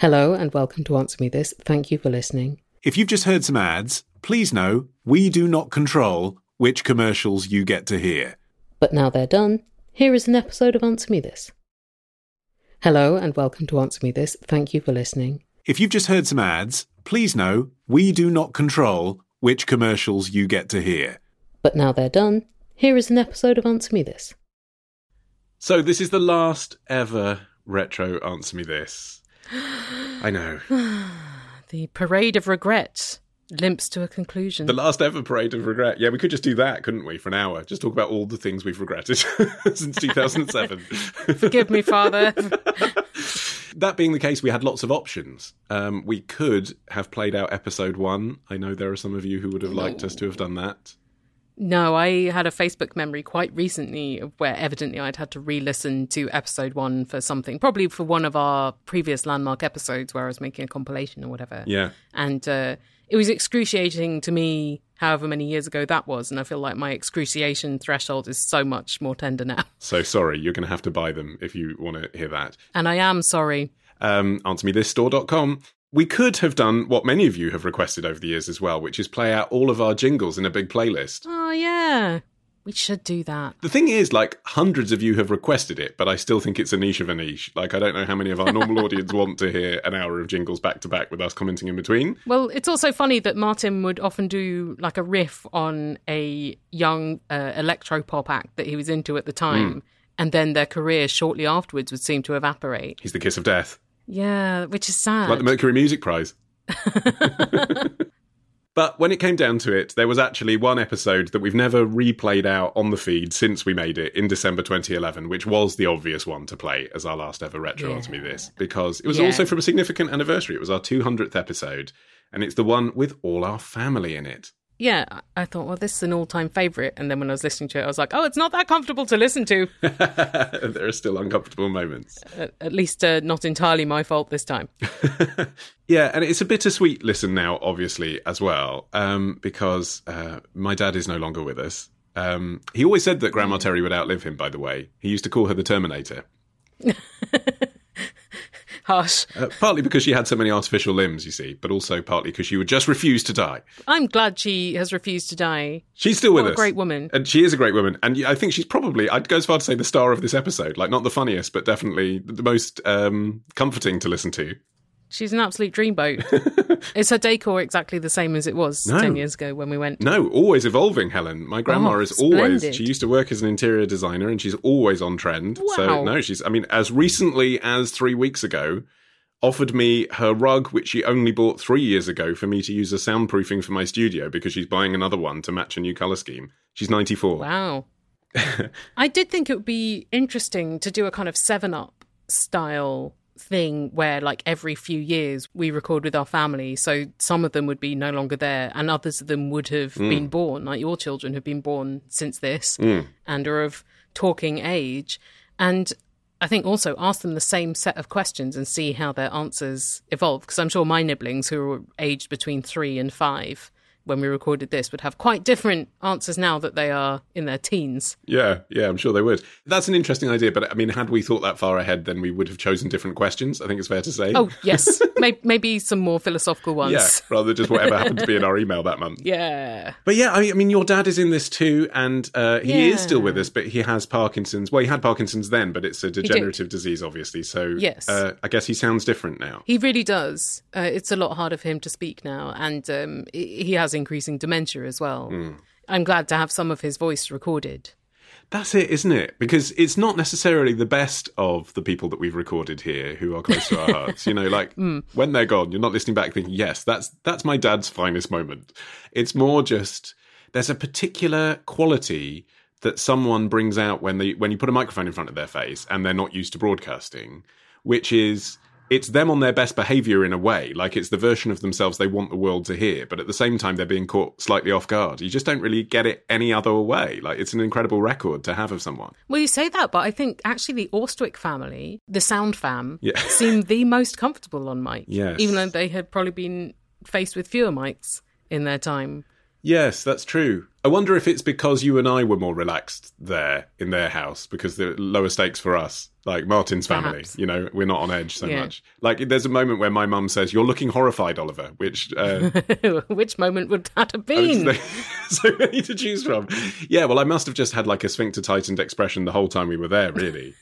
Hello and welcome to Answer Me This. Thank you for listening. If you've just heard some ads, please know we do not control which commercials you get to hear. But now they're done, here is an episode of Answer Me This. Hello and welcome to Answer Me This. Thank you for listening. If you've just heard some ads, please know we do not control which commercials you get to hear. But now they're done, here is an episode of Answer Me This. So this is the last ever retro Answer Me This. I know. The parade of regret limps to a conclusion. The last ever parade of regret. Yeah, we could just do that, couldn't we, for an hour? Just talk about all the things we've regretted since 2007. Forgive me, Father. That being the case, we had lots of options. We could have played out episode 1. I know there are some of you who would have liked us to have done that. No, I had a Facebook memory quite recently where evidently I'd had to re-listen to episode 1 for something, probably for one of our previous landmark episodes where I was making a compilation or whatever. Yeah. And it was excruciating to me however many years ago that was, and I feel like my excruciation threshold is so much more tender now. So sorry, you're going to have to buy them if you want to hear that. And I am sorry. AnswerMeThisStore.com. We could have done what many of you have requested over the years as well, which is play out all of our jingles in a big playlist. Oh, yeah. We should do that. The thing is, like, hundreds of you have requested it, but I still think it's a niche of a niche. Like, I don't know how many of our normal audience want to hear an hour of jingles back to back with us commenting in between. Well, it's also funny that Martin would often do, like, a riff on a young electro-pop act that he was into at the time, and then their career shortly afterwards would seem to evaporate. He's the kiss of death. Yeah, which is sad. Like the Mercury Music Prize. But when it came down to it, there was actually one episode that we've never replayed out on the feed since we made it in December 2011, which was the obvious one to play as our last ever retro Answer Me This, because it was also from a significant anniversary. It was our 200th episode, and it's the one with all our family in it. Yeah, I thought, well, this is an all-time favourite. And then when I was listening to it, I was like, oh, it's not that comfortable to listen to. There are still uncomfortable moments. At least not entirely my fault this time. Yeah, and it's a bittersweet listen now, obviously, as well, because my dad is no longer with us. He always said that Grandma Terry would outlive him, by the way. He used to call her the Terminator. Harsh. Partly because she had so many artificial limbs, you see, but also partly because she would just refuse to die. I'm glad she has refused to die. She's still with us. A great woman. And she is a great woman. And I think she's probably, I'd go as far to say, the star of this episode. Like, not the funniest, but definitely the most comforting to listen to. She's an absolute dreamboat. Is her decor exactly the same as it was 10 years ago when we went? No, always evolving, Helen. My grandma is always, splendid. she used to work as an interior designer and she's always on trend. Wow. So, no, she's, I mean, as recently as 3 weeks ago, offered me her rug, which she only bought 3 years ago for me to use as soundproofing for my studio because she's buying another one to match a new colour scheme. She's 94. Wow. I did think it would be interesting to do a kind of 7-Up style thing where, like, every few years we record with our family, so some of them would be no longer there and others of them would have been born, like your children have been born since this and are of talking age, and I think also ask them the same set of questions and see how their answers evolve, because I'm sure my nibblings, who were aged between 3 and 5 when we recorded this, would have quite different answers now that they are in their teens. Yeah, I'm sure they would. That's an interesting idea, but I mean, had we thought that far ahead, then we would have chosen different questions, I think it's fair to say. Oh, yes. Maybe some more philosophical ones. Yeah, rather than just whatever happened to be in our email that month. Yeah. But yeah, I mean, your dad is in this too, and he is still with us, but he has Parkinson's. Well, he had Parkinson's then, but it's a degenerative disease, obviously. So yes. I guess he sounds different now. He really does. It's a lot harder for him to speak now, and he has increasing dementia as well. I'm glad to have some of his voice recorded. That's it, isn't it? Because it's not necessarily the best of the people that we've recorded here who are close to our hearts. You know, like when they're gone, you're not listening back thinking, yes, that's my dad's finest moment. It's more just there's a particular quality that someone brings out when you put a microphone in front of their face and they're not used to broadcasting, which is it's them on their best behaviour in a way. Like, it's the version of themselves they want the world to hear, but at the same time, they're being caught slightly off guard. You just don't really get it any other way. Like, it's an incredible record to have of someone. Well, you say that, but I think actually the Orstwick family, the Sound Fam, seemed the most comfortable on mic. Yes. Even though they had probably been faced with fewer mics in their time. Yes, that's true. I wonder if it's because you and I were more relaxed there in their house, because the lower stakes for us, like Martin's family, Perhaps. we're not on edge so Yeah. much. Like, there's a moment where my mum says, "You're looking horrified, Oliver," which... Which moment would that have been? so many to choose from. Yeah, well, I must have just had like a sphincter tightened expression the whole time we were there, really.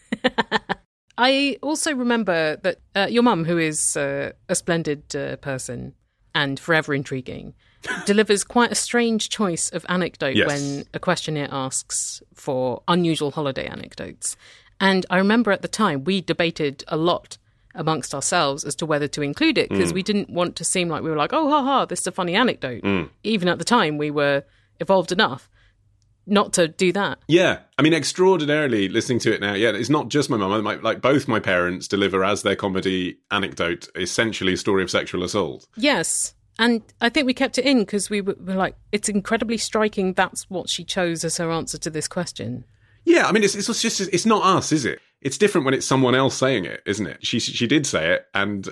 I also remember that your mum, who is a splendid person and forever intriguing, delivers quite a strange choice of anecdote Yes. when a questionnaire asks for unusual holiday anecdotes. And I remember at the time we debated a lot amongst ourselves as to whether to include it, because we didn't want to seem like we were like, oh, ha, ha, this is a funny anecdote. Even at the time, we were evolved enough not to do that. Yeah, I mean, extraordinarily, listening to it now, yeah, it's not just my mum. Like, both my parents deliver as their comedy anecdote essentially a story of sexual assault. Yes. And I think we kept it in because we were like, it's incredibly striking that's what she chose as her answer to this question. Yeah, I mean, it's not us, is it? It's different when it's someone else saying it, isn't it? She did say it, and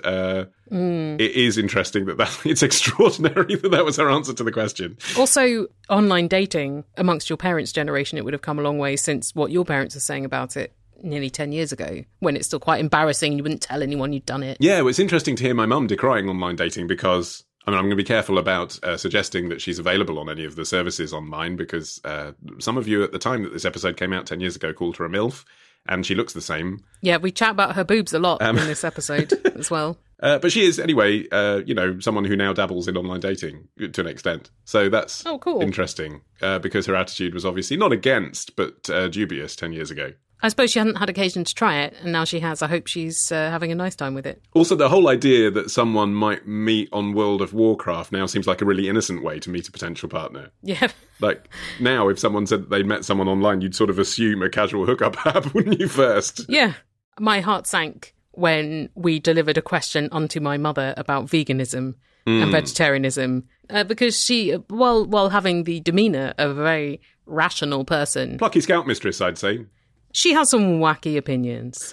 it is interesting that it's extraordinary that was her answer to the question. Also, online dating amongst your parents' generation, it would have come a long way since what your parents are saying about it nearly 10 years ago, when it's still quite embarrassing. You wouldn't tell anyone you'd done it. Yeah, well, it's interesting to hear my mum decrying online dating, because I mean, I'm going to be careful about suggesting that she's available on any of the services online, because some of you at the time that this episode came out 10 years ago called her a MILF, and she looks the same. Yeah, we chat about her boobs a lot in this episode as well. But she is, anyway, someone who now dabbles in online dating to an extent. So that's cool. interesting, because her attitude was obviously not against, but dubious 10 years ago. I suppose she hadn't had occasion to try it, and now she has. I hope she's having a nice time with it. Also, the whole idea that someone might meet on World of Warcraft now seems like a really innocent way to meet a potential partner. Yeah. Like, now, if someone said that they'd met someone online, you'd sort of assume a casual hookup app, wouldn't you, first? Yeah. My heart sank when we delivered a question unto my mother about veganism and vegetarianism, because she, while having the demeanour of a very rational person... Plucky scoutmistress, I'd say. She has some wacky opinions.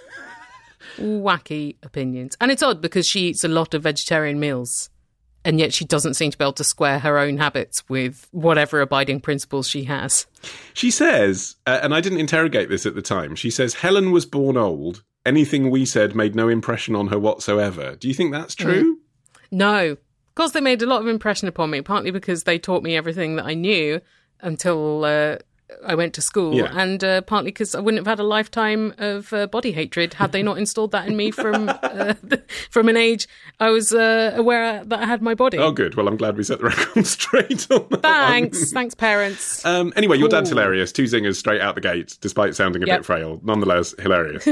Wacky opinions. And it's odd because she eats a lot of vegetarian meals, and yet she doesn't seem to be able to square her own habits with whatever abiding principles she has. She says, and I didn't interrogate this at the time, she says, Helen was born old. Anything we said made no impression on her whatsoever. Do you think that's true? No. Of course, they made a lot of impression upon me, partly because they taught me everything that I knew until... I went to school, Yeah. and partly because I wouldn't have had a lifetime of body hatred had they not installed that in me from an age I was aware that I had my body. Oh, good. Well, I'm glad we set the record straight on that Thanks, thanks, parents. Anyway, your dad's Cool. hilarious. 2 zingers straight out the gate, despite sounding a Yep. bit frail. Nonetheless, hilarious.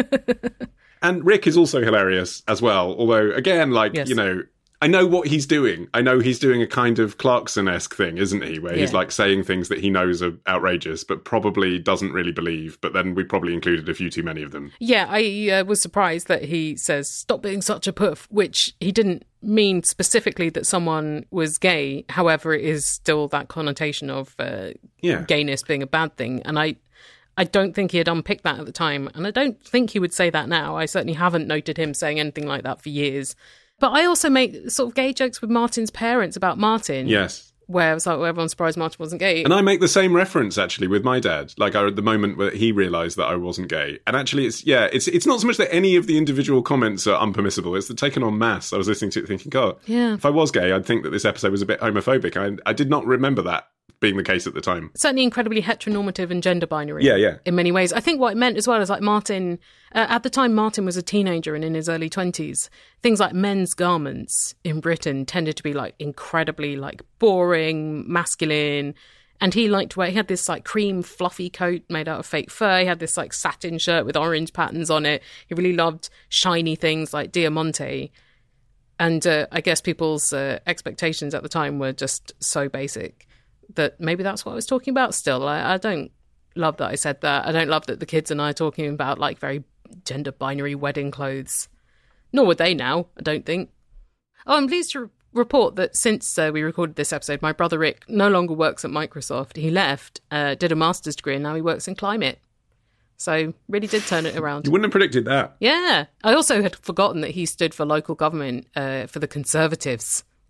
And Rick is also hilarious as well. Although, again, Yes. I know what he's doing. I know he's doing a kind of Clarkson-esque thing, isn't he? Where he's Yeah. like saying things that he knows are outrageous, but probably doesn't really believe. But then we probably included a few too many of them. Yeah, I was surprised that he says, stop being such a puff, which he didn't mean specifically that someone was gay. However, it is still that connotation of Yeah. gayness being a bad thing. And I don't think he had unpicked that at the time. And I don't think he would say that now. I certainly haven't noted him saying anything like that for years. But I also make sort of gay jokes with Martin's parents about Martin. Yes. Where I was like, well, everyone's surprised Martin wasn't gay. And I make the same reference, actually, with my dad. Like, at the moment where he realised that I wasn't gay. And actually, it's not so much that any of the individual comments are unpermissible. It's the taken en masse. I was listening to it thinking, God, Yeah. if I was gay, I'd think that this episode was a bit homophobic. I did not remember that being the case at the time. Certainly incredibly heteronormative and gender binary. Yeah. In many ways. I think what it meant as well is like Martin, at the time Martin was a teenager and in his early 20s, things like men's garments in Britain tended to be like incredibly like boring, masculine. And he liked to wear, he had this like cream fluffy coat made out of fake fur. He had this like satin shirt with orange patterns on it. He really loved shiny things like Diamante. And I guess people's expectations at the time were just so basic that maybe that's what I was talking about still. I don't love that I said that. I don't love that the kids and I are talking about like very gender binary wedding clothes. Nor would they now, I don't think. Oh, I'm pleased to report that since we recorded this episode, my brother Rick no longer works at Microsoft. He left, did a master's degree, and now he works in climate. So really did turn it around. You wouldn't have predicted that. Yeah. I also had forgotten that he stood for local government for the Conservatives.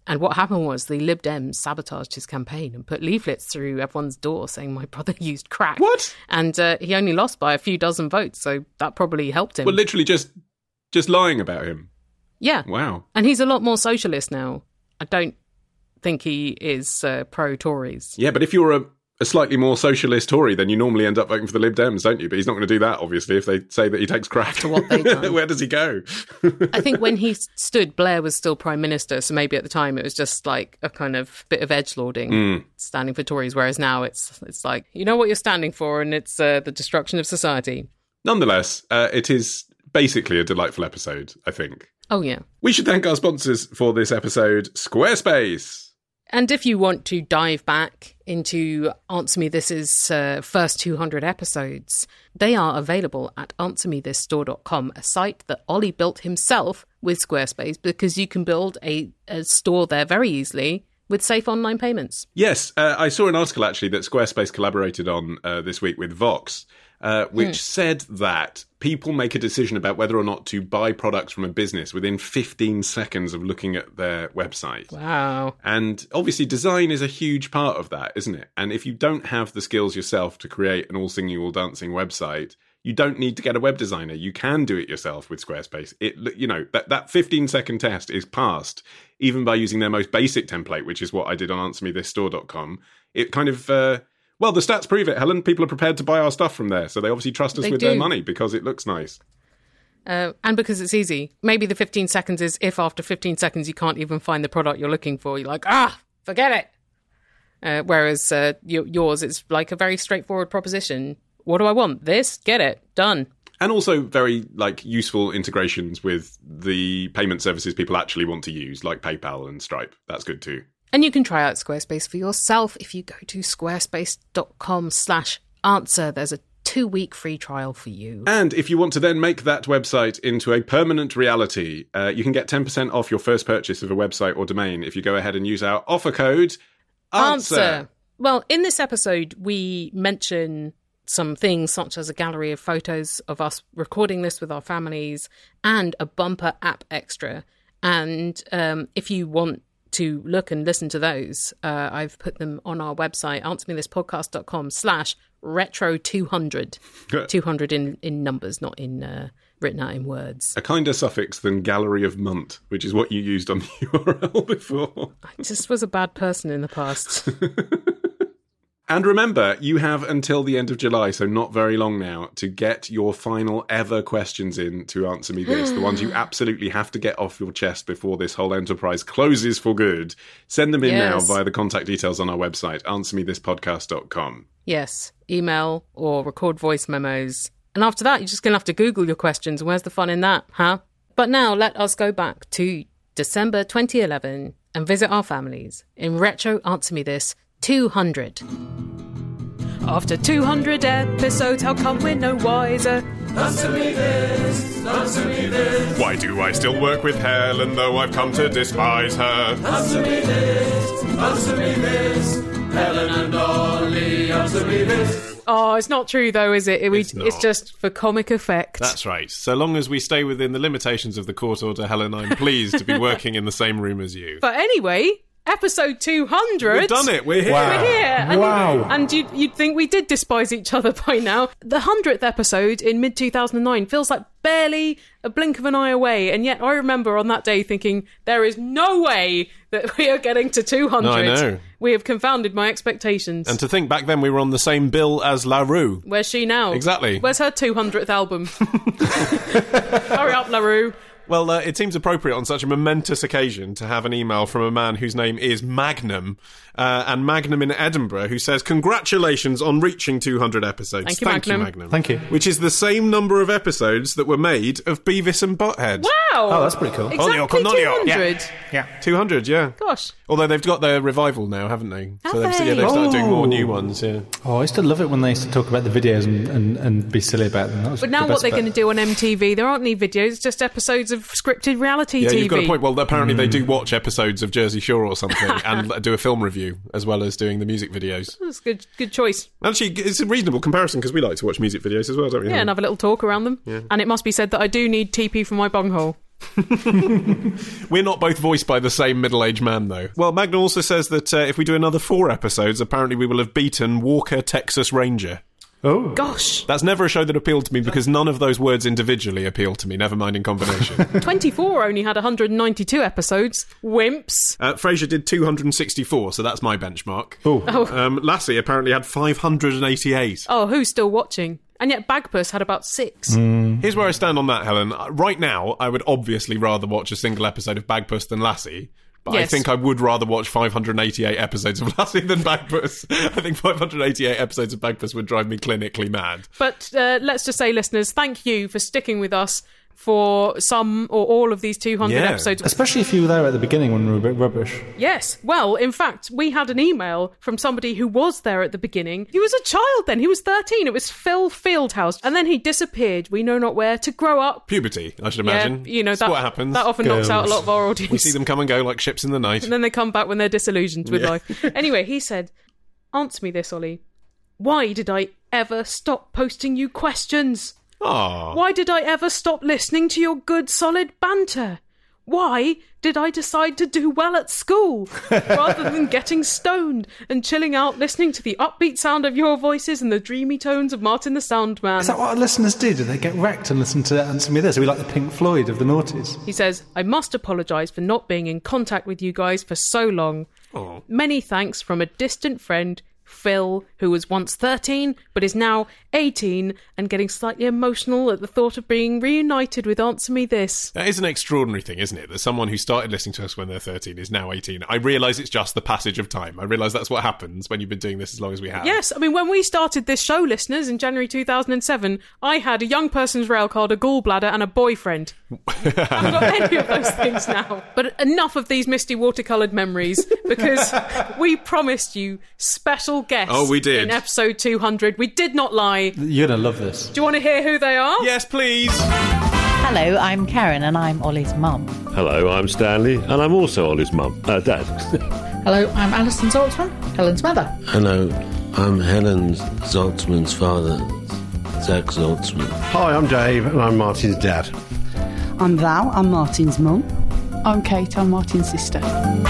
And what happened was the Lib Dems sabotaged his campaign and put leaflets through everyone's door saying my brother used crack. What? And he only lost by a few dozen votes, so that probably helped him. Well, literally just lying about him. Yeah. Wow. And he's a lot more socialist now. I don't think he is pro-Tories. Yeah, but if you're a slightly more socialist Tory, then you normally end up voting for the Lib Dems, don't you? But he's not going to do that, obviously, if they say that he takes crack. After what they've done. Where does he go? I think when he stood, Blair was still Prime Minister, so maybe at the time it was just like a kind of bit of edgelording, standing for Tories, whereas now it's like, you know what you're standing for, and it's the destruction of society. Nonetheless, it is basically a delightful episode, I think. Oh, yeah. We should thank our sponsors for this episode, Squarespace. And if you want to dive back into Answer Me This's first 200 episodes, they are available at answermethisstore.com, a site that Ollie built himself with Squarespace, because you can build a store there very easily with safe online payments. Yes, I saw an article actually that Squarespace collaborated on this week with Vox, which said that people make a decision about whether or not to buy products from a business within 15 seconds of looking at their website. Wow. And obviously design is a huge part of that, isn't it? And if you don't have the skills yourself to create an all-singing, all-dancing website, you don't need to get a web designer. You can do it yourself with Squarespace. That 15-second test is passed, even by using their most basic template, which is what I did on answermethisstore.com. It kind of... Well, the stats prove it, Helen. People are prepared to buy our stuff from there, so they obviously trust us with their money because it looks nice. And because it's easy. Maybe the 15 seconds is if after 15 seconds you can't even find the product you're looking for. You're like, forget it. Whereas yours, it's like a very straightforward proposition. What do I want? This? Get it. Done. And also very useful integrations with the payment services people actually want to use, like PayPal and Stripe. That's good too. And you can try out Squarespace for yourself if you go to squarespace.com/answer. There's a 2-week free trial for you. And if you want to then make that website into a permanent reality, you can get 10% off your first purchase of a website or domain if you go ahead and use our offer code, ANSWER. Well, in this episode, we mention some things such as a gallery of photos of us recording this with our families and a bumper app extra. And if you want to look and listen to those, I've put them on our website, answermethispodcast.com/retro200. 200 in numbers, not in written out in words. A kinder suffix than gallery of munt, which is what you used on the URL before. I just was a bad person in the past. And remember, you have until the end of July, so not very long now, to get your final ever questions in to Answer Me This, the ones you absolutely have to get off your chest before this whole enterprise closes for good. Send them in now via the contact details on our website, answermethispodcast.com. Yes, email or record voice memos. And after that, you're just going to have to Google your questions. And where's the fun in that, huh? But now let us go back to December 2011 and visit our families in Retro Answer Me This 200. After 200 episodes, how come we're no wiser? Answer me this, answer me this. Why do I still work with Helen, though I've come to despise her? Answer me this, answer me this. Helen and Ollie, answer me this. Oh, it's not true, though, is it? It's just for comic effect. That's right. So long as we stay within the limitations of the court order, Helen, I'm pleased to be working in the same room as you. But anyway... Episode 200. We've done it. We're here. Wow. We're here. And, wow. And you'd think we did despise each other by now. The 100th episode in mid-2009 feels like barely a blink of an eye away. And yet I remember on that day thinking, there is no way that we are getting to 200. No, I know. We have confounded my expectations. And to think back then we were on the same bill as La Rue. Where's she now? Exactly. Where's her 200th album? Hurry up, La Rue. Well, it seems appropriate on such a momentous occasion to have an email from a man whose name is Magnum, and Magnum in Edinburgh, who says, congratulations on reaching 200 episodes. Thank you, Magnum. Thank you. Which is the same number of episodes that were made of Beavis and Butthead. Wow! Oh, that's pretty cool. Exactly 200. Yeah. 200, yeah. Gosh. Although they've got their revival now, haven't they? Have they've they? started doing more new ones, yeah. Oh, I used to love it when they used to talk about the videos and be silly about them. That was But now what they're going to do on MTV, there aren't any videos, just episodes of scripted reality TV. You've got a point. Well, apparently they do watch episodes of Jersey Shore or something and do a film review as well as doing the music videos. That's a good choice. Actually, it's a reasonable comparison because we like to watch music videos as well, don't we? Yeah, and have a little talk around them. Yeah. And it must be said that I do need TP for my bunghole. We're not both voiced by the same middle-aged man, though. Well, Magna also says that if we do another 4 episodes, apparently we will have beaten Walker, Texas Ranger. Oh. Gosh. That's never a show that appealed to me because none of those words individually appeal to me, never mind in combination. 24 only had 192 episodes. Wimps. Frasier did 264, so that's my benchmark. Oh. Lassie apparently had 588. Oh, who's still watching? And yet Bagpuss had about 6. Here's where I stand on that, Helen. Right now, I would obviously rather watch a single episode of Bagpuss than Lassie. But Yes. I think I would rather watch 588 episodes of Lassie than Bagpuss. I think 588 episodes of Bagpuss would drive me clinically mad. But let's just say, listeners, thank you for sticking with us for some or all of these 200 Yeah. episodes. Especially if you were there at the beginning when we were a bit rubbish. Yes. Well, in fact, we had an email from somebody who was there at the beginning. He was a child then. He was 13. It was Phil Fieldhouse. And then he disappeared, we know not where, to grow up. Puberty, I should imagine. Yeah, you know, That's that, what happens. that often knocks out a Girls. lot of our audience. We see them come and go like ships in the night. And then they come back when they're disillusioned with Yeah. life. Anyway, he said, answer me this, Ollie. Why did I ever stop posting you questions? Aww. Why did I ever stop listening to your good, solid banter? Why did I decide to do well at school rather than getting stoned and chilling out listening to the upbeat sound of your voices and the dreamy tones of Martin the Soundman? Is that what our listeners do? Do they get wrecked and listen to Answer Me This? Are we like the Pink Floyd of the noughties? He says, I must apologise for not being in contact with you guys for so long. Aw. Many thanks from a distant friend, Phil, who was once 13 but is now 18 and getting slightly emotional at the thought of being reunited with Answer Me This. That is an extraordinary thing, isn't it? That someone who started listening to us when they're 13 is now 18. I realise it's just the passage of time. I realise that's what happens when you've been doing this as long as we have. Yes, I mean, when we started this show, listeners, in January 2007, I had a young person's rail card, a gallbladder and a boyfriend. I haven't got any of those things now. But enough of these misty watercoloured memories, because we promised you special guests Oh, we did. in episode 200. We did not lie. You're going to love this. Do you want to hear who they are? Yes, please. Hello, I'm Karen and I'm Ollie's mum. Hello, I'm Stanley, and I'm also Ollie's mum. Dad. Hello, I'm Alison Zaltzman, Helen's mother. Hello, I'm Helen Zaltzman's father, Zach Zaltzman. Hi, I'm Dave, and I'm Martin's dad. I'm Val, I'm Martin's mum. I'm Kate, I'm Martin's sister.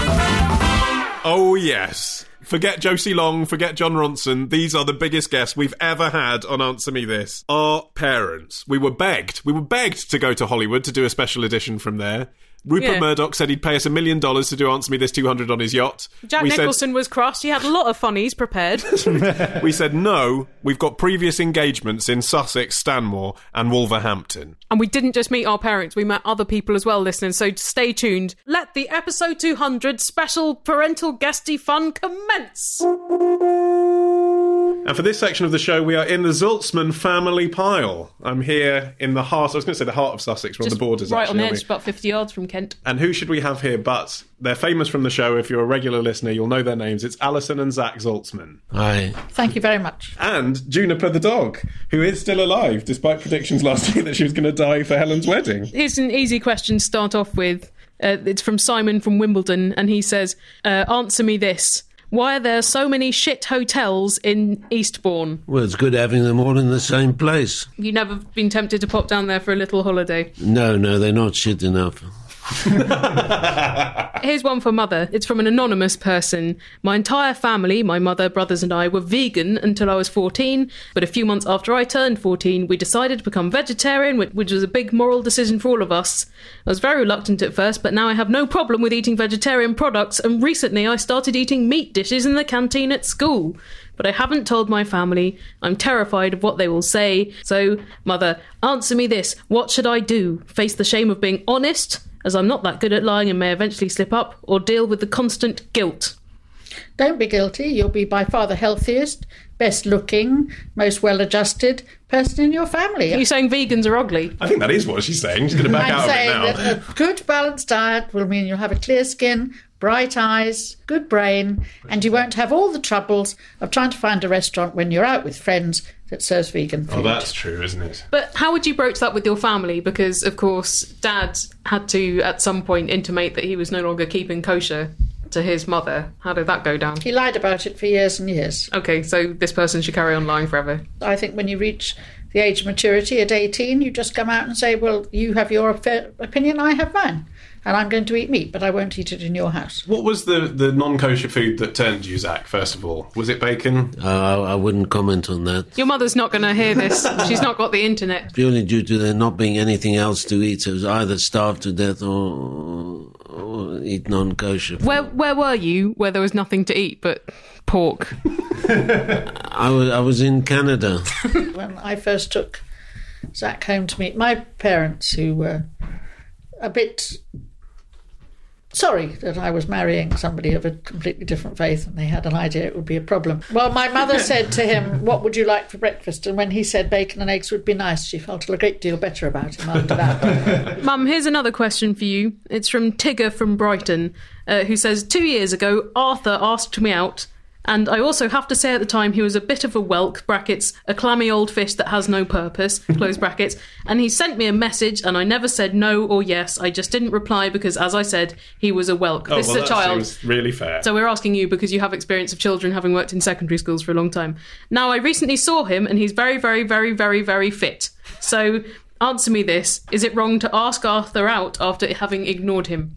Oh, yes. Forget Josie Long, forget John Ronson. These are the biggest guests we've ever had on Answer Me This. Our parents. We were begged to go to Hollywood to do a special edition from there. Rupert Yeah. Murdoch said he'd pay us $1 million to do Answer Me This 200 on his yacht. Jack We Nicholson was crossed. He had a lot of funnies prepared. We said, no, we've got previous engagements in Sussex, Stanmore and Wolverhampton. And we didn't just meet our parents, we met other people as well, listeners, so stay tuned. Let the episode 200 special parental guesty fun commence! And for this section of the show, we are in the Zaltzman family pile. I'm here in the heart, I was going to say the heart of Sussex, we're on the borders, right actually, on the aren't edge, we? about 50 yards from Kent. And who should we have here but they're famous from the show. If you're a regular listener, you'll know their names. It's Alison and Zach Zaltzman. Hi. Thank you very much. And Juniper the dog, who is still alive, despite predictions last year that she was going to die for Helen's wedding. Here's an easy question to start off with. It's from Simon from Wimbledon, and he says, answer me this. Why are there so many shit hotels in Eastbourne? Well, it's good having them all in the same place. You never been tempted to pop down there for a little holiday? No, they're not shit enough. Here's one for Mother. It's from an anonymous person. My entire family, my mother, brothers and I, were vegan until I was 14, but a few months after I turned 14, we decided to become vegetarian, which was a big moral decision for all of us. I was very reluctant at first, but now I have no problem with eating vegetarian products, and recently I started eating meat dishes in the canteen at school. But I haven't told my family. I'm terrified of what they will say. So, Mother, answer me this. What should I do? Face the shame of being honest, as I'm not that good at lying and may eventually slip up, or deal with the constant guilt? Don't be guilty. You'll be by far the healthiest, best looking, most well adjusted person in your family. Are you saying vegans are ugly? I think that is what she's saying. She's going to back I'm out of it saying now. that a good balanced diet will mean you'll have a clear skin, bright eyes, good brain, and you won't have all the troubles of trying to find a restaurant when you're out with friends that serves vegan food. Oh, that's true, isn't it? But how would you broach that with your family? Because, of course, Dad had to, at some point, intimate that he was no longer keeping kosher to his mother. How did that go down? He lied about it for years and years. Okay, so this person should carry on lying forever. I think when you reach the age of maturity at 18, you just come out and say, well, you have your opinion, I have mine. And I'm going to eat meat, but I won't eat it in your house. What was the non-kosher food that turned you, Zach, first of all? Was it bacon? I wouldn't comment on that. Your mother's not going to hear this. She's not got the internet. Purely due to there not being anything else to eat. So it was either starve to death or eat non-kosher food. Where were you where there was nothing to eat but pork? I was in Canada. When I first took Zach home to meet my parents, who were a bit sorry that I was marrying somebody of a completely different faith, and they had an idea it would be a problem. Well, my mother said to him, what would you like for breakfast? And when he said bacon and eggs would be nice, she felt a great deal better about him after that. Mum, here's another question for you. It's from Tigger from Brighton, who says, 2 years ago, Arthur asked me out, and I also have to say at the time he was a bit of a whelk, brackets, a clammy old fish that has no purpose, close brackets, and he sent me a message and I never said no or yes. I just didn't reply because, as I said, he was a whelk. This is a child. Seems really fair. So we're asking you because you have experience of children, having worked in secondary schools for a long time. Now, I recently saw him and he's very, very, very, very, very fit. So answer me this. Is it wrong to ask Arthur out after having ignored him?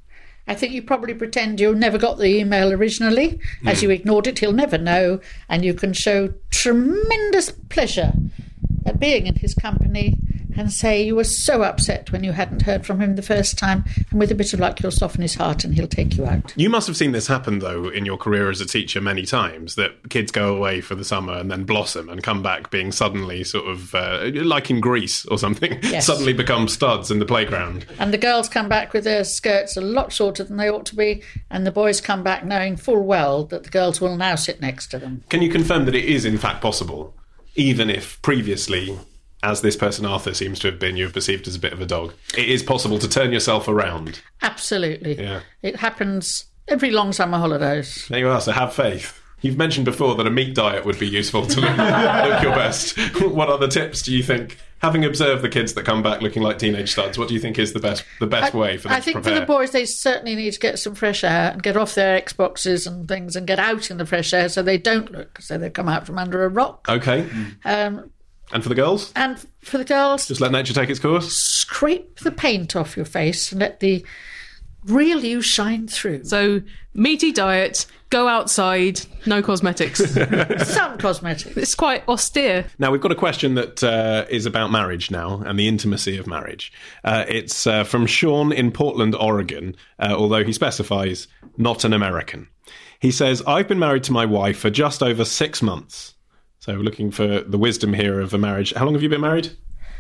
I think you probably pretend you never got the email originally. As you ignored it, he'll never know, and you can show tremendous pleasure at being in his company and say you were so upset when you hadn't heard from him the first time, and with a bit of luck you'll soften his heart and he'll take you out. You must have seen this happen, though, in your career as a teacher many times, that kids go away for the summer and then blossom and come back being suddenly sort of, like in Greece or something, yes. Suddenly become studs in the playground. And the girls come back with their skirts a lot shorter than they ought to be, and the boys come back knowing full well that the girls will now sit next to them. Can you confirm that it is in fact possible, even if previously, as this person Arthur seems to have been, you're perceived as a bit of a dog? It is possible to turn yourself around. Absolutely. Yeah. It happens every long summer holidays. There you are, so have faith. You've mentioned before that a meat diet would be useful to look your best. What other tips do you think? Having observed the kids that come back looking like teenage studs, what do you think is the best way for them to prepare? I think for the boys, they certainly need to get some fresh air and get off their Xboxes and things and get out in the fresh air so they don't look as though they've come out from under a rock. Okay. And for the girls? And for the girls... just let nature take its course? Scrape the paint off your face and let the real you shine through. So, meaty diet, go outside, no cosmetics. Some cosmetics. It's quite austere. Now, we've got a question that is about marriage now and the intimacy of marriage. It's from Sean in Portland, Oregon, although he specifies not an American. He says, I've been married to my wife for just over 6 months. So we're looking for the wisdom here of a marriage. How long have you been married?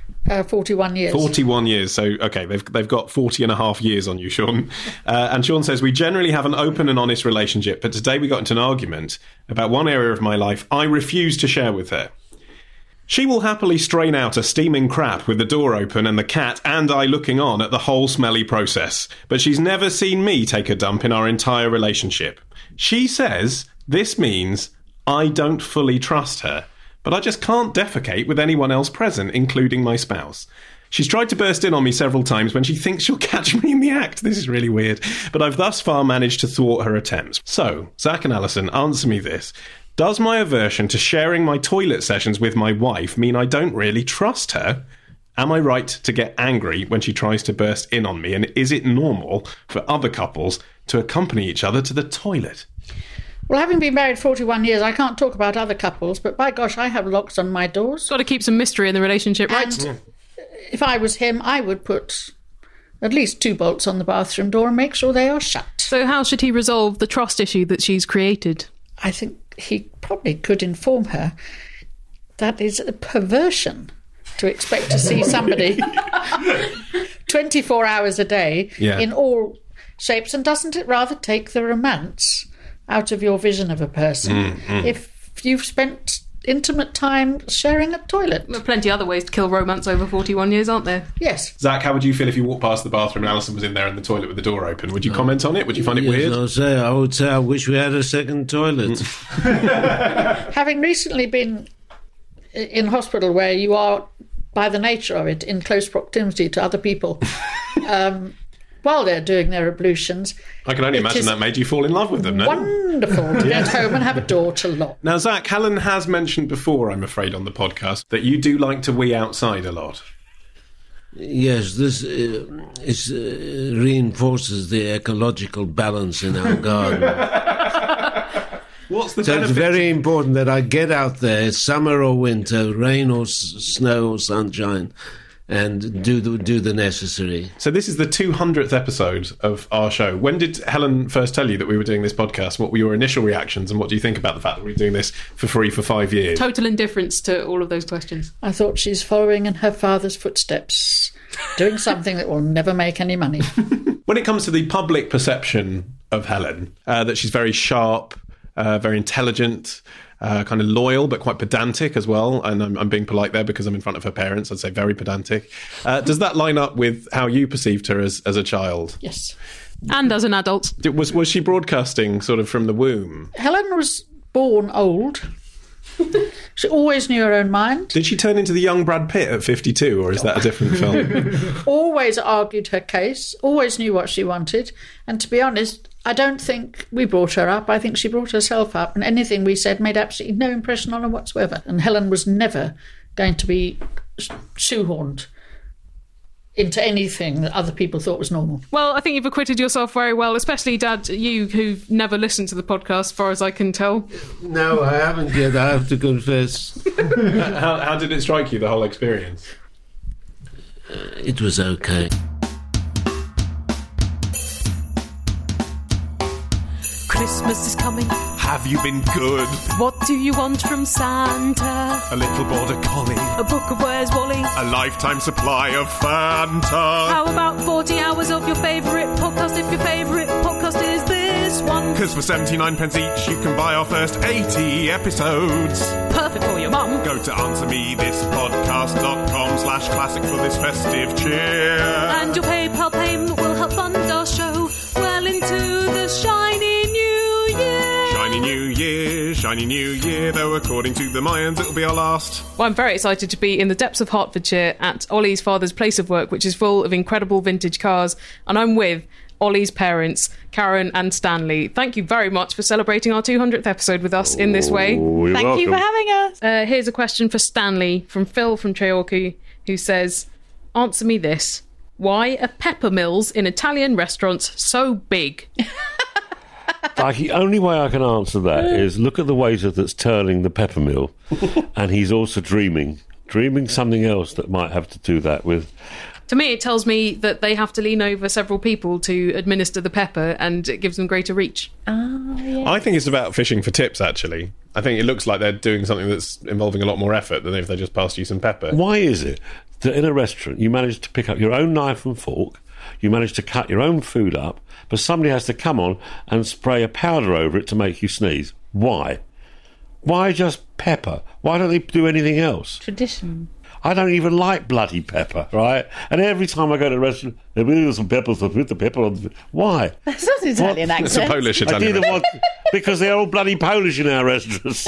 41 years. 41 years. So, okay, they've got 40 and a half years on you, Sean. And Sean says, we generally have an open and honest relationship, but today we got into an argument about one area of my life I refuse to share with her. She will happily strain out a steaming crap with the door open and the cat and I looking on at the whole smelly process, but she's never seen me take a dump in our entire relationship. She says this means I don't fully trust her, but I just can't defecate with anyone else present, including my spouse. She's tried to burst in on me several times when she thinks she'll catch me in the act. This is really weird, but I've thus far managed to thwart her attempts. So, Zach and Alison, answer me this. Does my aversion to sharing my toilet sessions with my wife mean I don't really trust her? Am I right to get angry when she tries to burst in on me? And is it normal for other couples to accompany each other to the toilet? Well, having been married 41 years, I can't talk about other couples, but by gosh, I have locks on my doors. Got to keep some mystery in the relationship, right? And if I was him, I would put at least 2 bolts on the bathroom door and make sure they are shut. So how should he resolve the trust issue that she's created? I think he probably could inform her that is a perversion to expect to see somebody 24 hours a day in all shapes, and doesn't it rather take the romance out of your vision of a person if you've spent intimate time sharing a toilet? There are plenty of other ways to kill romance over 41 years, aren't there? Yes. Zach, how would you feel if you walked past the bathroom and Alison was in there in the toilet with the door open? Would you comment on it? Would you find it weird? I would say I wish we had a second toilet. Having recently been in hospital where you are, by the nature of it, in close proximity to other people, while they're doing their ablutions. I can only imagine that made you fall in love with them, no? Wonderful to get home and have a door to lock. Now, Zach, Helen has mentioned before, I'm afraid, on the podcast, that you do like to wee outside a lot. Yes, this reinforces the ecological balance in our garden. What's the So benefit? it's very important that I get out there, summer or winter, rain or snow or sunshine, and do the necessary. So this is the 200th episode of our show. When did Helen first tell you that we were doing this podcast? What were your initial reactions, and what do you think about the fact that we're doing this for free for 5 years? Total indifference to all of those questions. I thought she's following in her father's footsteps, doing something that will never make any money. When it comes to the public perception of Helen, that she's very sharp, very intelligent, kind of loyal, but quite pedantic as well. And I'm being polite there because I'm in front of her parents. I'd say very pedantic. Does that line up with how you perceived her as a child? Yes. And as an adult. Was she broadcasting sort of from the womb? Helen was born old. She always knew her own mind. Did she turn into the young Brad Pitt at 52, or is that a different film? Always argued her case, always knew what she wanted. And to be honest, I don't think we brought her up. I think she brought herself up, and anything we said made absolutely no impression on her whatsoever. And Helen was never going to be shoehorned into anything that other people thought was normal. Well, I think you've acquitted yourself very well, especially, Dad, you who've never listened to the podcast, as far as I can tell. No, I haven't yet, I have to confess. How did it strike you, the whole experience? It was okay. Christmas is coming. Have you been good? What do you want from Santa? A little border collie. A book of Where's Wally? A lifetime supply of Fanta. How about 40 hours of your favourite podcast if your favourite podcast is this one? Because for 79 pence each, you can buy our first 80 episodes. Perfect for your mum. Go to answermethispodcast.com/classic for this festive cheer. And your PayPal payment will help fund our show well into the shiny new year. Shiny new year, though according to the Mayans it'll be our last. Well, I'm very excited to be in the depths of Hertfordshire at Ollie's father's place of work, which is full of incredible vintage cars, and I'm with Ollie's parents, Karen and Stanley. Thank you very much for celebrating our 200th episode with us in this way. You're Thank you for having us. Here's a question for Stanley from Phil from Treorchy, who says, answer me this. Why are pepper mills in Italian restaurants so big? Like, the only way I can answer that is look at the waiter that's turning the pepper mill, and he's also dreaming something else that might have to do that with. To me, it tells me that they have to lean over several people to administer the pepper, and it gives them greater reach. Oh, yeah. I think it's about fishing for tips, actually. I think it looks like they're doing something that's involving a lot more effort than if they just passed you some pepper. Why is it that in a restaurant you manage to pick up your own knife and fork, you manage to cut your own food up, but somebody has to come on and spray a powder over it to make you sneeze? Why? Why just pepper? Why don't they do anything else? Tradition. I don't even like bloody pepper, right? And every time I go to a restaurant, they will some pepper, so put the pepper on. Why? That's not an Italian It's a accent. Polish I Italian. didn't want, because they're all bloody Polish in our restaurants.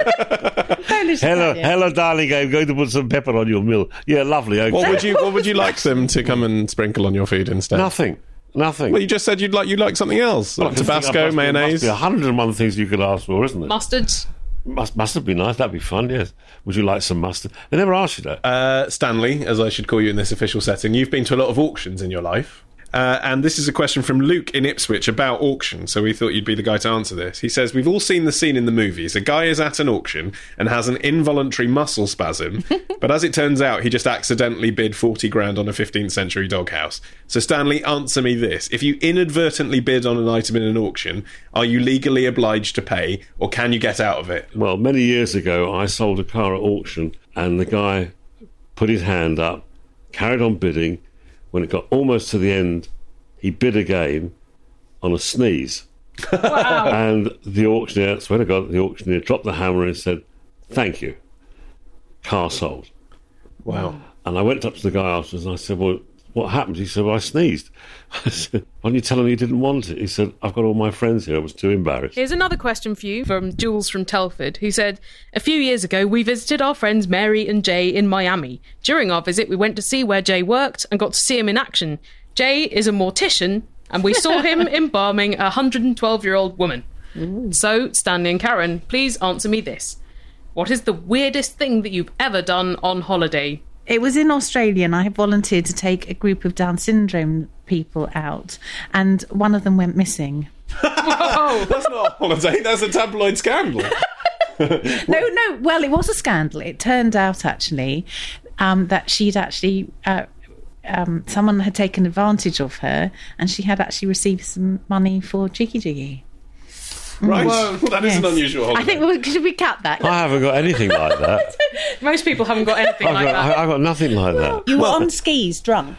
Polish Italian. Hello, darling, I'm going to put some pepper on your meal. Yeah, lovely. Okay. What would you like them to come and sprinkle on your food instead? Nothing. Well, you just said you'd like something else, like Tabasco, mayonnaise. There must be 101 things you could ask for, isn't there? Mustards. Mustard be nice. That'd be fun. Yes. Would you like some mustard? They never asked you that. Stanley, as I should call you in this official setting, you've been to a lot of auctions in your life. And this is a question from Luke in Ipswich about auctions, so we thought you'd be the guy to answer this. He says, we've all seen the scene in the movies. A guy is at an auction and has an involuntary muscle spasm, but as it turns out, he just accidentally bid 40 grand on a 15th century doghouse. So Stanley, answer me this. If you inadvertently bid on an item in an auction, are you legally obliged to pay, or can you get out of it? Well, many years ago, I sold a car at auction, and the guy put his hand up, carried on bidding. When it got almost to the end, he bid again on a sneeze. Wow. And the auctioneer, I swear to God, the auctioneer dropped the hammer and said, "Thank you. Car sold." Wow. And I went up to the guy afterwards and I said, "Well, what happened?" He said, "Well, I sneezed." I said, "Why don't you tell him you didn't want it?" He said, "I've got all my friends here. I was too embarrassed." Here's another question for you from Jules from Telford, who said, a few years ago, we visited our friends Mary and Jay in Miami. During our visit, we went to see where Jay worked and got to see him in action. Jay is a mortician, and we saw him embalming a 112-year-old woman. So, Stanley and Karen, please answer me this. What is the weirdest thing that you've ever done on holiday? It was in Australia, and I volunteered to take a group of Down syndrome people out, and one of them went missing. Whoa! That's not a holiday, that's a tabloid scandal. No. Well, it was a scandal. It turned out, actually, that she'd actually... someone had taken advantage of her, and she had actually received some money for jiggy. Right, that is an unusual holiday. I think should we cut that? I haven't got anything like that. Most people haven't got anything like that. I've got nothing like that. You were on skis, drunk.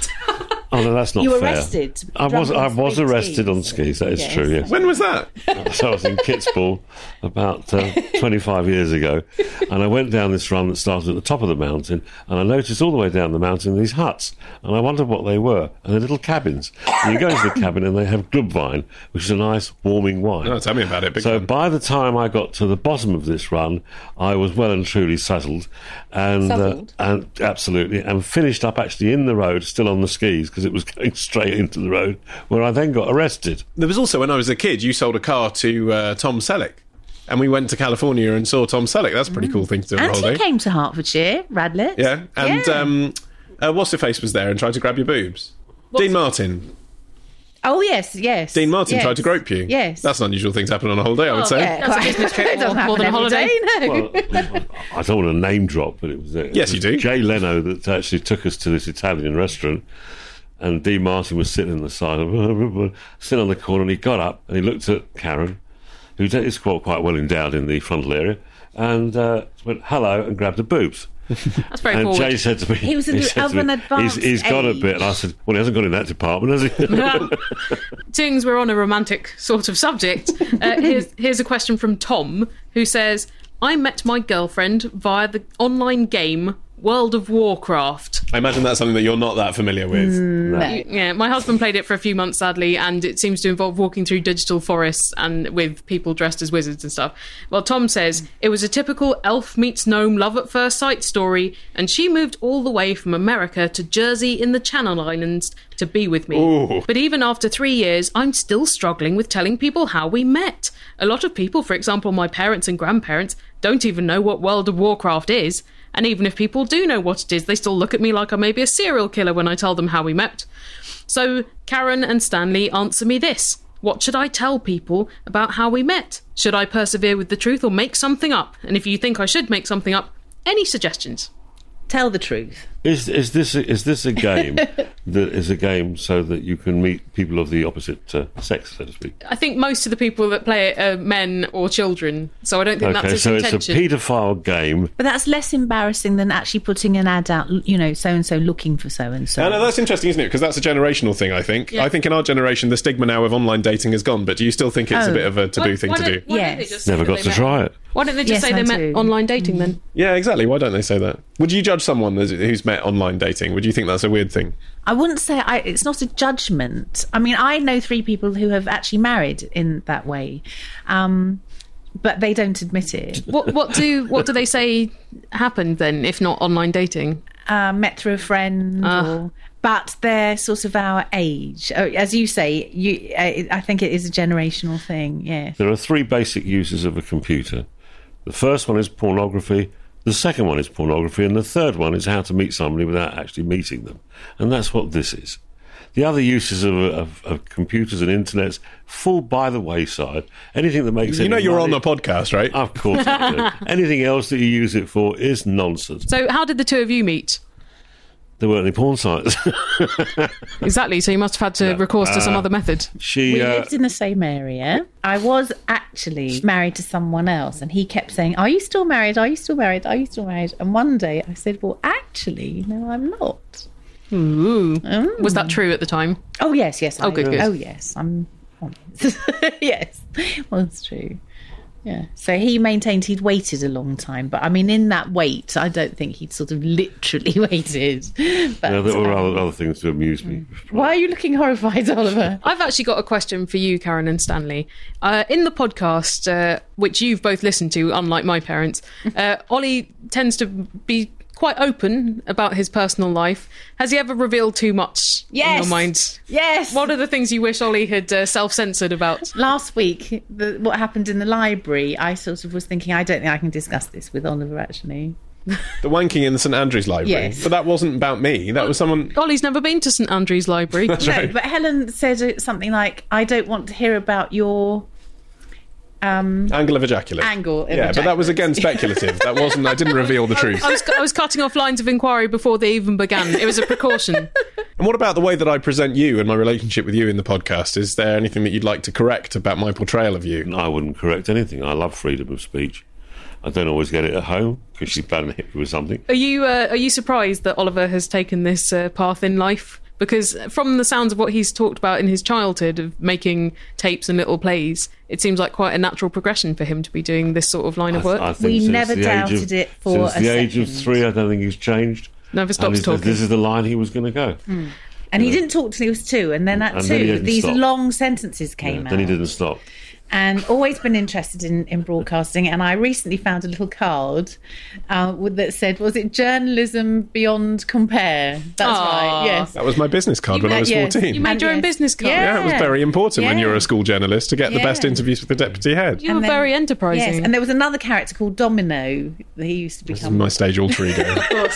Oh no, that's not You were fair. arrested. I was arrested skis. on skis. That is Yes. true. Yes. When was that? So I was in Kitzbühel about 25 years ago, and I went down this run that started at the top of the mountain, and I noticed all the way down the mountain these huts, and I wondered what they were, and they're little cabins. And you go into the cabin, and they have Glühwein, which is a nice warming wine. No, tell me about it. Big So fan. by the time I got to the bottom of this run, I was well and truly saddled, and absolutely, and finished up actually in the road, still on the skis, because it was going straight into the road, where I then got arrested. There was also, when I was a kid, you sold a car to Tom Selleck. And we went to California and saw Tom Selleck. That's a pretty cool thing to do on And holiday. he came to Hertfordshire, Radlett. Yeah, and what's-her-face was there and tried to grab your boobs. Dean Martin. Oh, yes. Dean Martin tried to grope you. Yes. That's an unusual thing to happen on a holiday, I would say. Yeah, That's a business trip It doesn't more than a happen every holiday. day, no. Well, I don't want to name drop, but it was Yes, you do. Jay Leno that actually took us to this Italian restaurant, and Dean Martin was sitting on the side, sitting on the corner, and he got up and he looked at Karen, who is quite well endowed in the frontal area, and went hello and grabbed her boobs. That's very And forward. Jay said to me, He was of an advanced he's got a age." bit, and I said, well, he hasn't got in that department, has he? Seeing as we're on a romantic sort of subject, here's a question from Tom, who says, I met my girlfriend via the online game World of Warcraft. I imagine that's something that you're not that familiar with. Yeah, my husband played it for a few months, sadly, and it seems to involve walking through digital forests and with people dressed as wizards and stuff. Well, Tom says, it was a typical elf meets gnome love at first sight story, and she moved all the way from America to Jersey in the Channel Islands to be with me. Ooh. But even after 3 years, I'm still struggling with telling people how we met. A lot of people, for example, my parents and grandparents, don't even know what World of Warcraft is. And even if people do know what it is, they still look at me like I may be a serial killer when I tell them how we met. So, Karen and Stanley, answer me this. What should I tell people about how we met? Should I persevere with the truth or make something up? And if you think I should make something up, any suggestions? Tell the truth. Is this a game that is a game so that you can meet people of the opposite sex, so to speak? I think most of the people that play it are men or children, so I don't think that's Okay, its so intention. it's a paedophile game. But that's less embarrassing than actually putting an ad out, so-and-so looking for so-and-so. No, that's interesting, isn't it? Because that's a generational thing, I think. Yeah. I think in our generation, the stigma now of online dating is gone, but do you still think it's a bit of a taboo thing to do? Why don't they just say Never that got they to met- try it. Why don't they just Yes, say they I met do. online dating then? Yeah, exactly. Why don't they say that? Would you judge someone who's met online dating? Would you think that's a weird thing? I wouldn't say it's not a judgment. I mean, I know 3 people who have actually married in that way, but they don't admit it. What do they say happened then, if not online dating? Met through a friend, but they're sort of our age. As you say, I think it is a generational thing. Yeah. There are 3 basic uses of a computer. The first one is pornography, the second one is pornography, and the third one is how to meet somebody without actually meeting them. And that's what this is. The other uses of computers and internets fall by the wayside. Anything that makes You're on money, a podcast, right? Of course I do. Anything else that you use it for is nonsense. So how did the two of you meet? There weren't any porn sites. Exactly, so you must have had to recourse to some other method. She We lived in the same area. I was actually married to someone else, and he kept saying, "Are you still married? Are you still married? Are you still married?" And one day I said, "Well, actually, no, I'm not." Ooh. Was that true at the time? Oh yes. Oh, good. Oh yes, I'm honest. Yes, well, it's true. Yeah. So he maintained he'd waited a long time, but I mean, in that wait, I don't think he'd sort of literally waited. But, there were other things to amuse me. why are you looking horrified, Oliver? I've actually got a question for you, Karen and Stanley. In the podcast, which you've both listened to, unlike my parents, Ollie tends to be quite open about his personal life. Has he ever revealed too much in your mind? Yes. What are the things you wish Ollie had self-censored about? Last week, what happened in the library, I sort of was thinking, I don't think I can discuss this with Oliver, actually. The wanking in the St Andrews Library. Yes. But that wasn't about me. That was someone... Ollie's never been to St Andrews Library. That's right. But Helen said something like, I don't want to hear about your... angle of ejaculate. But that was again speculative. That wasn't. I didn't reveal the truth. I was cutting off lines of inquiry before they even began. It was a precaution. And what about the way that I present you and my relationship with you in the podcast? Is there anything that you'd like to correct about my portrayal of you? No, I wouldn't correct anything. I love freedom of speech. I don't always get it at home because she's bad and hit me with something. Are you surprised that Oliver has taken this path in life? Because from the sounds of what he's talked about in his childhood of making tapes and little plays, it seems like quite a natural progression for him to be doing this sort of line of work. I think we never doubted it for a second. Since the age of 3, I don't think he's changed. Never stops talking. This is the line he was going to go. And he didn't talk till he was 2, and then at 2, these long sentences came out. Then he didn't stop. And always been interested in broadcasting. And I recently found a little card that said, was it journalism beyond compare? That's right, yes. That was my business card when I was 14. You made your own business card? Yeah, it was very important when you're a school journalist to get the best interviews with the deputy head. You were very enterprising. Yes, and there was another character called Domino that he used to become. This is my stage alter ego. Of course.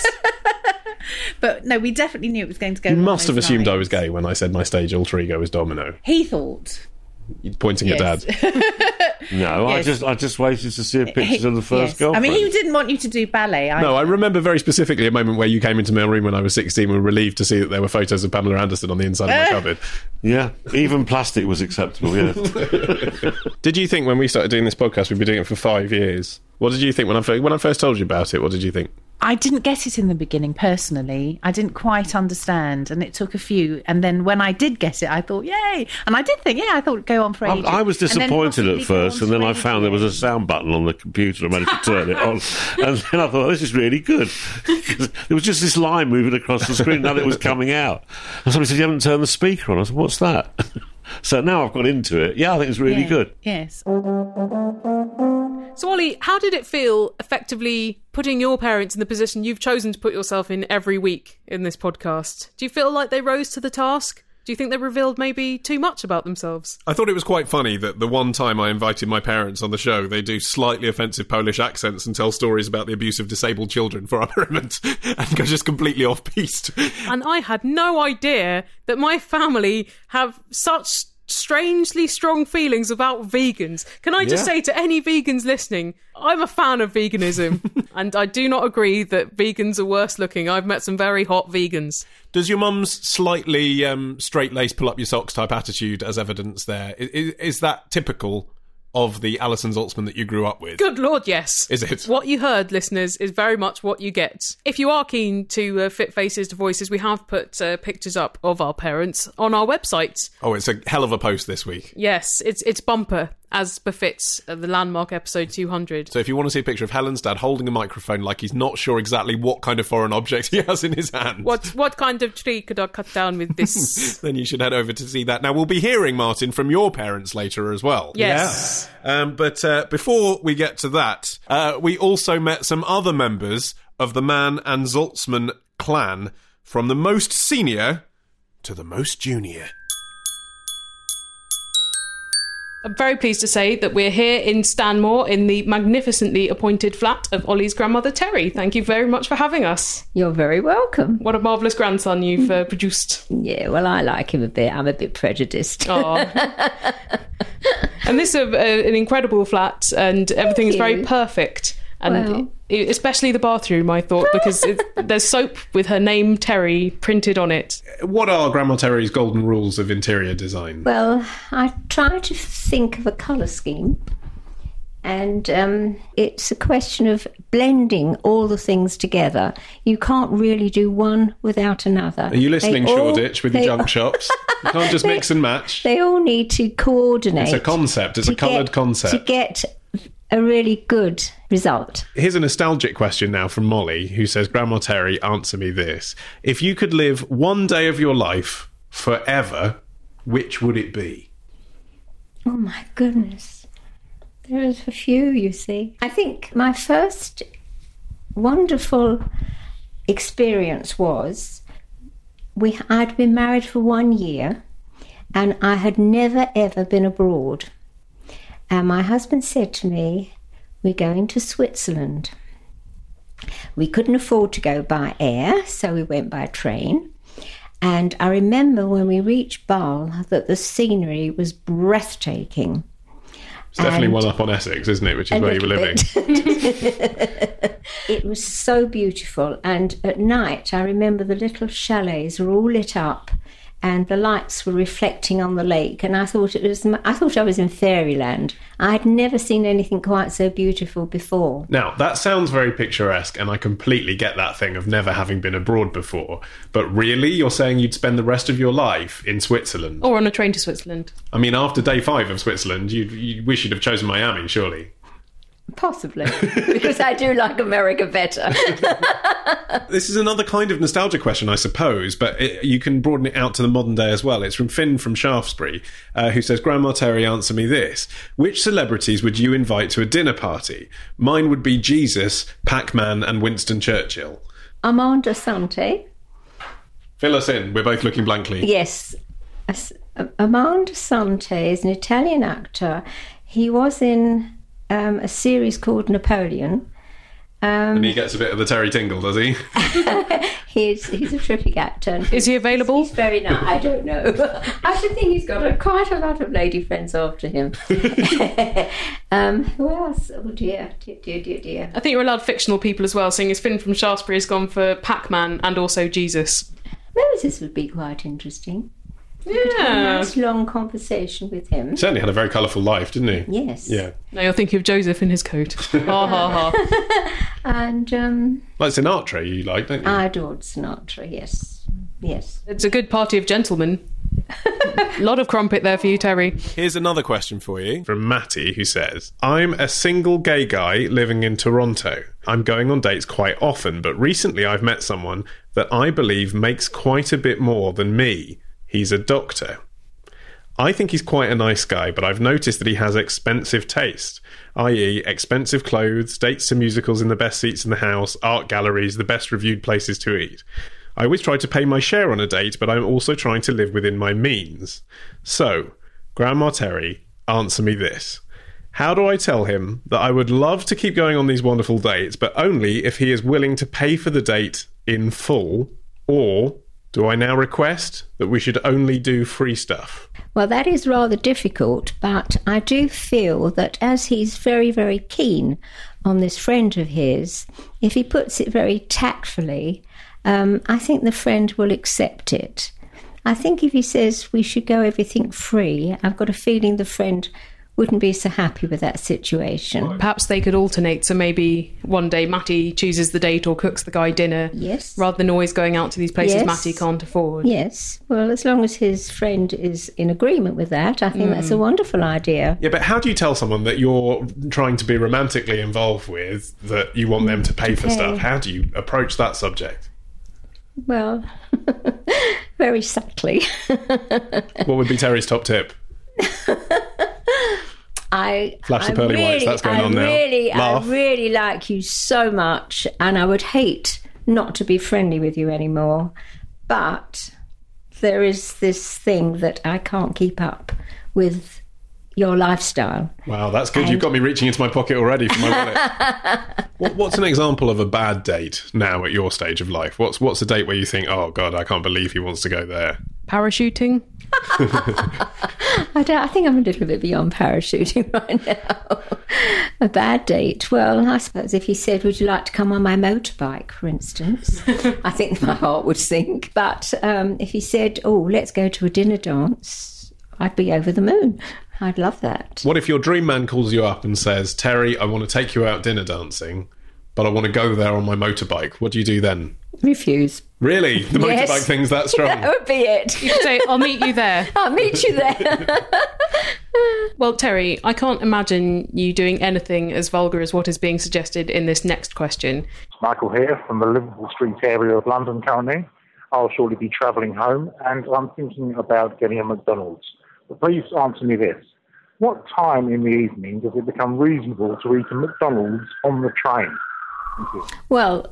But no, we definitely knew it was going to go. You must have assumed I was gay when I said my stage alter ego was Domino. He thought. Pointing at Dad. No, Yes. I just waited to see pictures of the first girlfriend. I mean, he didn't want you to do ballet. No, I remember very specifically a moment where you came into my room when I was 16 and were relieved to see that there were photos of Pamela Anderson on the inside of my cupboard. Yeah, even plastic was acceptable, yeah. Did you think when we started doing this podcast, we'd be doing it for 5 years? What did you think when I first told you about it? What did you think? I didn't get it in the beginning, personally. I didn't quite understand, and it took a few. And then when I did get it, I thought, yay! And I did think, I thought it'd go on for ages. I was disappointed at first, and then I found there was a sound button on the computer. I managed to turn it on. And then I thought, this is really good. There was just this line moving across the screen, now that it was coming out. And somebody said, you haven't turned the speaker on. I said, what's that? So now I've got into it. Yeah, I think it's really good. Yes. So, Ollie, how did it feel effectively putting your parents in the position you've chosen to put yourself in every week in this podcast? Do you feel like they rose to the task? Do you think they revealed maybe too much about themselves? I thought it was quite funny that the one time I invited my parents on the show, they do slightly offensive Polish accents and tell stories about the abuse of disabled children for our parents and go just completely off-piste. And I had no idea that my family have such strangely strong feelings about vegans. Can I just say to any vegans listening, I'm a fan of veganism and I do not agree that vegans are worse looking. I've met some very hot vegans. Does your mum's slightly straight-laced pull-up-your-socks type attitude as evidence there? Is that typical of the Alison Zaltzman that you grew up with? Good Lord, yes. Is it? What you heard, listeners, is very much what you get. If you are keen to fit faces to voices, we have put pictures up of our parents on our website. Oh, it's a hell of a post this week. Yes, it's bumper, as befits the landmark episode 200. So if you want to see a picture of Helen's dad holding a microphone like he's not sure exactly what kind of foreign object he has in his hand. What kind of tree could I cut down with this? Then you should head over to see that. Now, we'll be hearing, Martin, from your parents later as well. Yes. But before we get to that, we also met some other members of the Mann and Zaltzman clan, from the most senior to the most junior. I'm very pleased to say that we're here in Stanmore in the magnificently appointed flat of Ollie's grandmother, Terry. Thank you very much for having us. You're very welcome. What a marvellous grandson you've produced. Yeah, well, I like him a bit. I'm a bit prejudiced. And this is an incredible flat, and everything is very perfect. And especially the bathroom, I thought, because there's soap with her name, Terry, printed on it. What are Grandma Terry's golden rules of interior design? Well, I try to think of a colour scheme, and it's a question of blending all the things together. You can't really do one without another. Are you listening, Shoreditch, with your junk shops? You can't just mix and match. They all need to coordinate. It's a concept. It's a coloured concept. To get a really good result. Here's a nostalgic question now from Molly, who says, Grandma Terry, answer me this. If you could live one day of your life forever, which would it be? Oh my goodness. There's a few, you see. I think my first wonderful experience was I'd been married for 1 year and I had never ever been abroad. And my husband said to me, "We're going to Switzerland." We couldn't afford to go by air, so we went by train. And I remember when we reached Basel that the scenery was breathtaking. It's definitely one up on Essex, isn't it? Which is where you were living. It was so beautiful. And at night, I remember the little chalets were all lit up and the lights were reflecting on the lake. And I thought I was in fairyland. I had never seen anything quite so beautiful before. Now, that sounds very picturesque, and I completely get that thing of never having been abroad before. But really, you're saying you'd spend the rest of your life in Switzerland? Or on a train to Switzerland. I mean, after day 5 of Switzerland, you wish you'd have chosen Miami, surely. Possibly, because I do like America better. This is another kind of nostalgia question, I suppose, but you can broaden it out to the modern day as well. It's from Finn from Shaftesbury, who says, "Grandma Terry, answer me this. Which celebrities would you invite to a dinner party? Mine would be Jesus, Pac-Man and Winston Churchill." Armand Assante. Fill us in. We're both looking blankly. Yes. Armand Assante is an Italian actor. He was in a series called Napoleon. And he gets a bit of the Terry tingle, does he? He's a terrific actor. Is he available? He's very nice. I don't know. I should think he's got quite a lot of lady friends after him. Who else? Oh dear. I think you're allowed fictional people as well, seeing as Finn from Shaftesbury has gone for Pac-Man and also Jesus. Moses would be quite interesting. You could have a nice long conversation with him. He certainly had a very colourful life, didn't he? Yes. Yeah. Now you're thinking of Joseph in his coat. Ha ha ha. And like Sinatra, you like, don't you? I adored Sinatra. Yes. It's a good party of gentlemen. A lot of crumpet there for you, Terry. Here's another question for you. From Matty, who says, "I'm a single gay guy living in Toronto. I'm going on dates quite often, but recently I've met someone that I believe makes quite a bit more than me. He's a doctor. I think he's quite a nice guy, but I've noticed that he has expensive taste, i.e. expensive clothes, dates to musicals in the best seats in the house, art galleries, the best reviewed places to eat. I always try to pay my share on a date, but I'm also trying to live within my means. So, Grandma Terry, answer me this. How do I tell him that I would love to keep going on these wonderful dates, but only if he is willing to pay for the date in full, or do I now request that we should only do free stuff?" Well, that is rather difficult, but I do feel that as he's very, very keen on this friend of his, if he puts it very tactfully, I think the friend will accept it. I think if he says we should go everything free, I've got a feeling the friend wouldn't be so happy with that situation. Perhaps they could alternate, so maybe one day Matty chooses the date or cooks the guy dinner. Yes. Rather than always going out to these places Yes. Matty can't afford. Yes. Well, as long as his friend is in agreement with that, I think that's a wonderful idea. Yeah, but how do you tell someone that you're trying to be romantically involved with that you want them to pay for stuff? How do you approach that subject? Well, very subtly. What would be Terry's top tip? Flash the pearly whites, that's going on now. I really like you so much, and I would hate not to be friendly with you anymore. But there is this thing that I can't keep up with your lifestyle. Wow, that's good. You've got me reaching into my pocket already for my wallet. What's an example of a bad date now at your stage of life? What's a date where you think, oh God, I can't believe he wants to go there? Parachuting? I think I'm a little bit beyond parachuting right now. A bad date? Well, I suppose if he said, would you like to come on my motorbike, for instance, I think my heart would sink. But if he said, oh, let's go to a dinner dance, I'd be over the moon. I'd love that. What if your dream man calls you up and says, Terry, I want to take you out dinner dancing, but I want to go there on my motorbike? What do you do then? Refuse. Really? The motorbike thing's that strong? That would be it. You'd say, I'll meet you there. I'll meet you there. Well, Terry, I can't imagine you doing anything as vulgar as what is being suggested in this next question. Michael here from the Liverpool Street area of London currently. I'll shortly be travelling home and I'm thinking about getting a McDonald's. But please answer me this. What time in the evening does it become reasonable to eat a McDonald's on the train? Thank you. Well,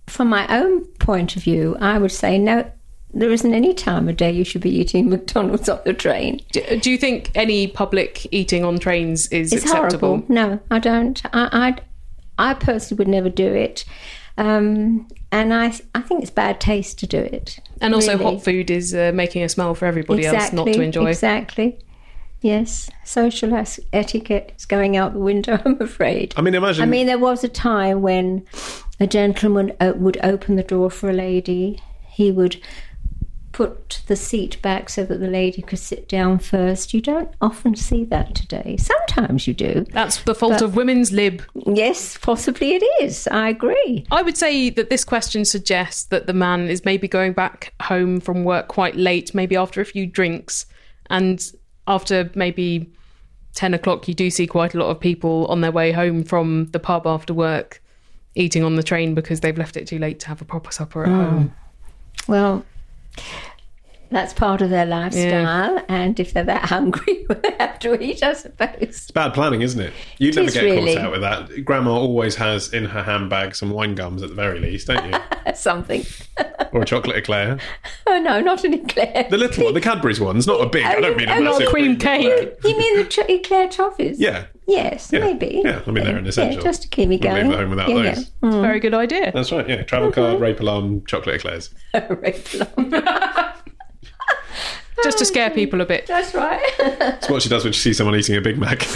From my own point of view, I would say no. There isn't any time of day you should be eating McDonald's on the train. Do you think any public eating on trains is it's acceptable? Horrible. No, I don't. I personally would never do it. And I think it's bad taste to do it. And also really. hot food is making a smell for everybody else not to enjoy. Exactly. Yes. Social etiquette is going out the window, I'm afraid. I mean, imagine... I mean, there was a time when a gentleman would open the door for a lady. He would put the seat back so that the lady could sit down first. You don't often see that today. Sometimes you do. That's the fault of women's lib. Yes, possibly it is. I agree. I would say that this question suggests that the man is maybe going back home from work quite late, maybe after a few drinks, and after maybe 10 o'clock you do see quite a lot of people on their way home from the pub after work eating on the train because they've left it too late to have a proper supper at home. Well, that's part of their lifestyle, and if they're that hungry, they have to eat, I suppose. It's bad planning, isn't it? You'd never get really caught out with that. Grandma always has in her handbag some wine gums at the very least, don't you? Something. Or a chocolate eclair. Oh, no, not an eclair. The little one, the Cadbury's ones, not a big. I don't mean a not massive cream cake. You mean the eclair toffees? Yeah. Yes, Yeah. maybe. Yeah, I mean, they're an essential. Yeah, just to keep me Wouldn't going. leave the home without those. It's a very good idea. That's right, yeah. Travel card, rape alarm, chocolate eclairs. Rape alarm. Just to scare people a bit. That's right. It's what she does when she sees someone eating a Big Mac.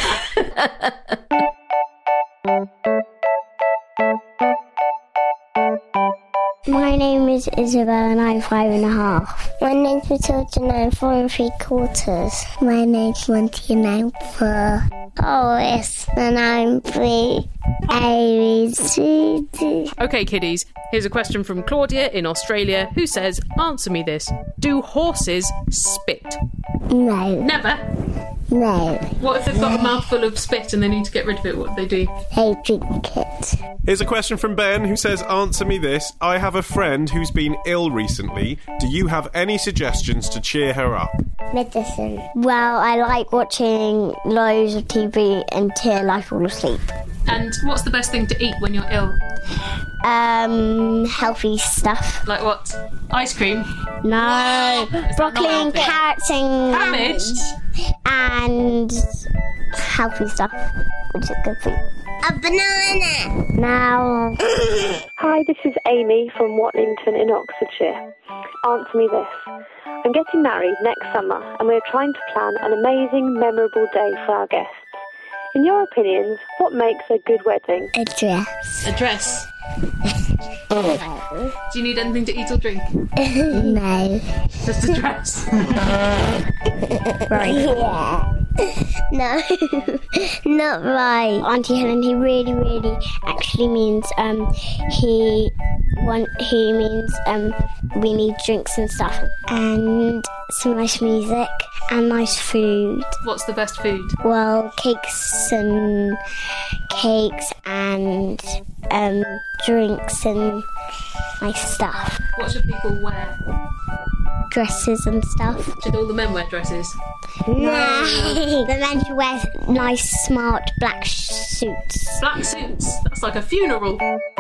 My name is Isabel and I'm 5.5. My name's Matilda and I'm 4 3/4. My name's Monty and I'm 4. Oh, yes, and I'm 3. Okay, kiddies, here's a question from Claudia in Australia who says, answer me this. Do horses spit? No. Never? No. What if they've got a mouthful of spit and they need to get rid of it? What do they do? They drink it. Here's a question from Ben who says, answer me this. I have a friend who's been ill recently. Do you have any suggestions to cheer her up? Medicine. Well, I like watching loads of TV until I fall asleep. And what's the best thing to eat when you're ill? Healthy stuff. Like what? Ice cream? No. Broccoli and carrots and... Cabbage? And healthy stuff, which is good for you. A banana! Now. Hi, this is Amy from Watlington in Oxfordshire. Answer me this. I'm getting married next summer and we're trying to plan an amazing, memorable day for our guests. In your opinions, what makes a good wedding? A dress. A dress? Do you need anything to eat or drink? No. Just a dress? Right. Yeah. No, not right. Auntie Helen, he really actually means he means we need drinks and stuff and some nice music and nice food. What's the best food? Well, cakes and drinks and nice stuff. What should people wear? Dresses and stuff. Should all the men wear dresses? No. The men should wear nice, smart black suits. Black suits? That's like a funeral.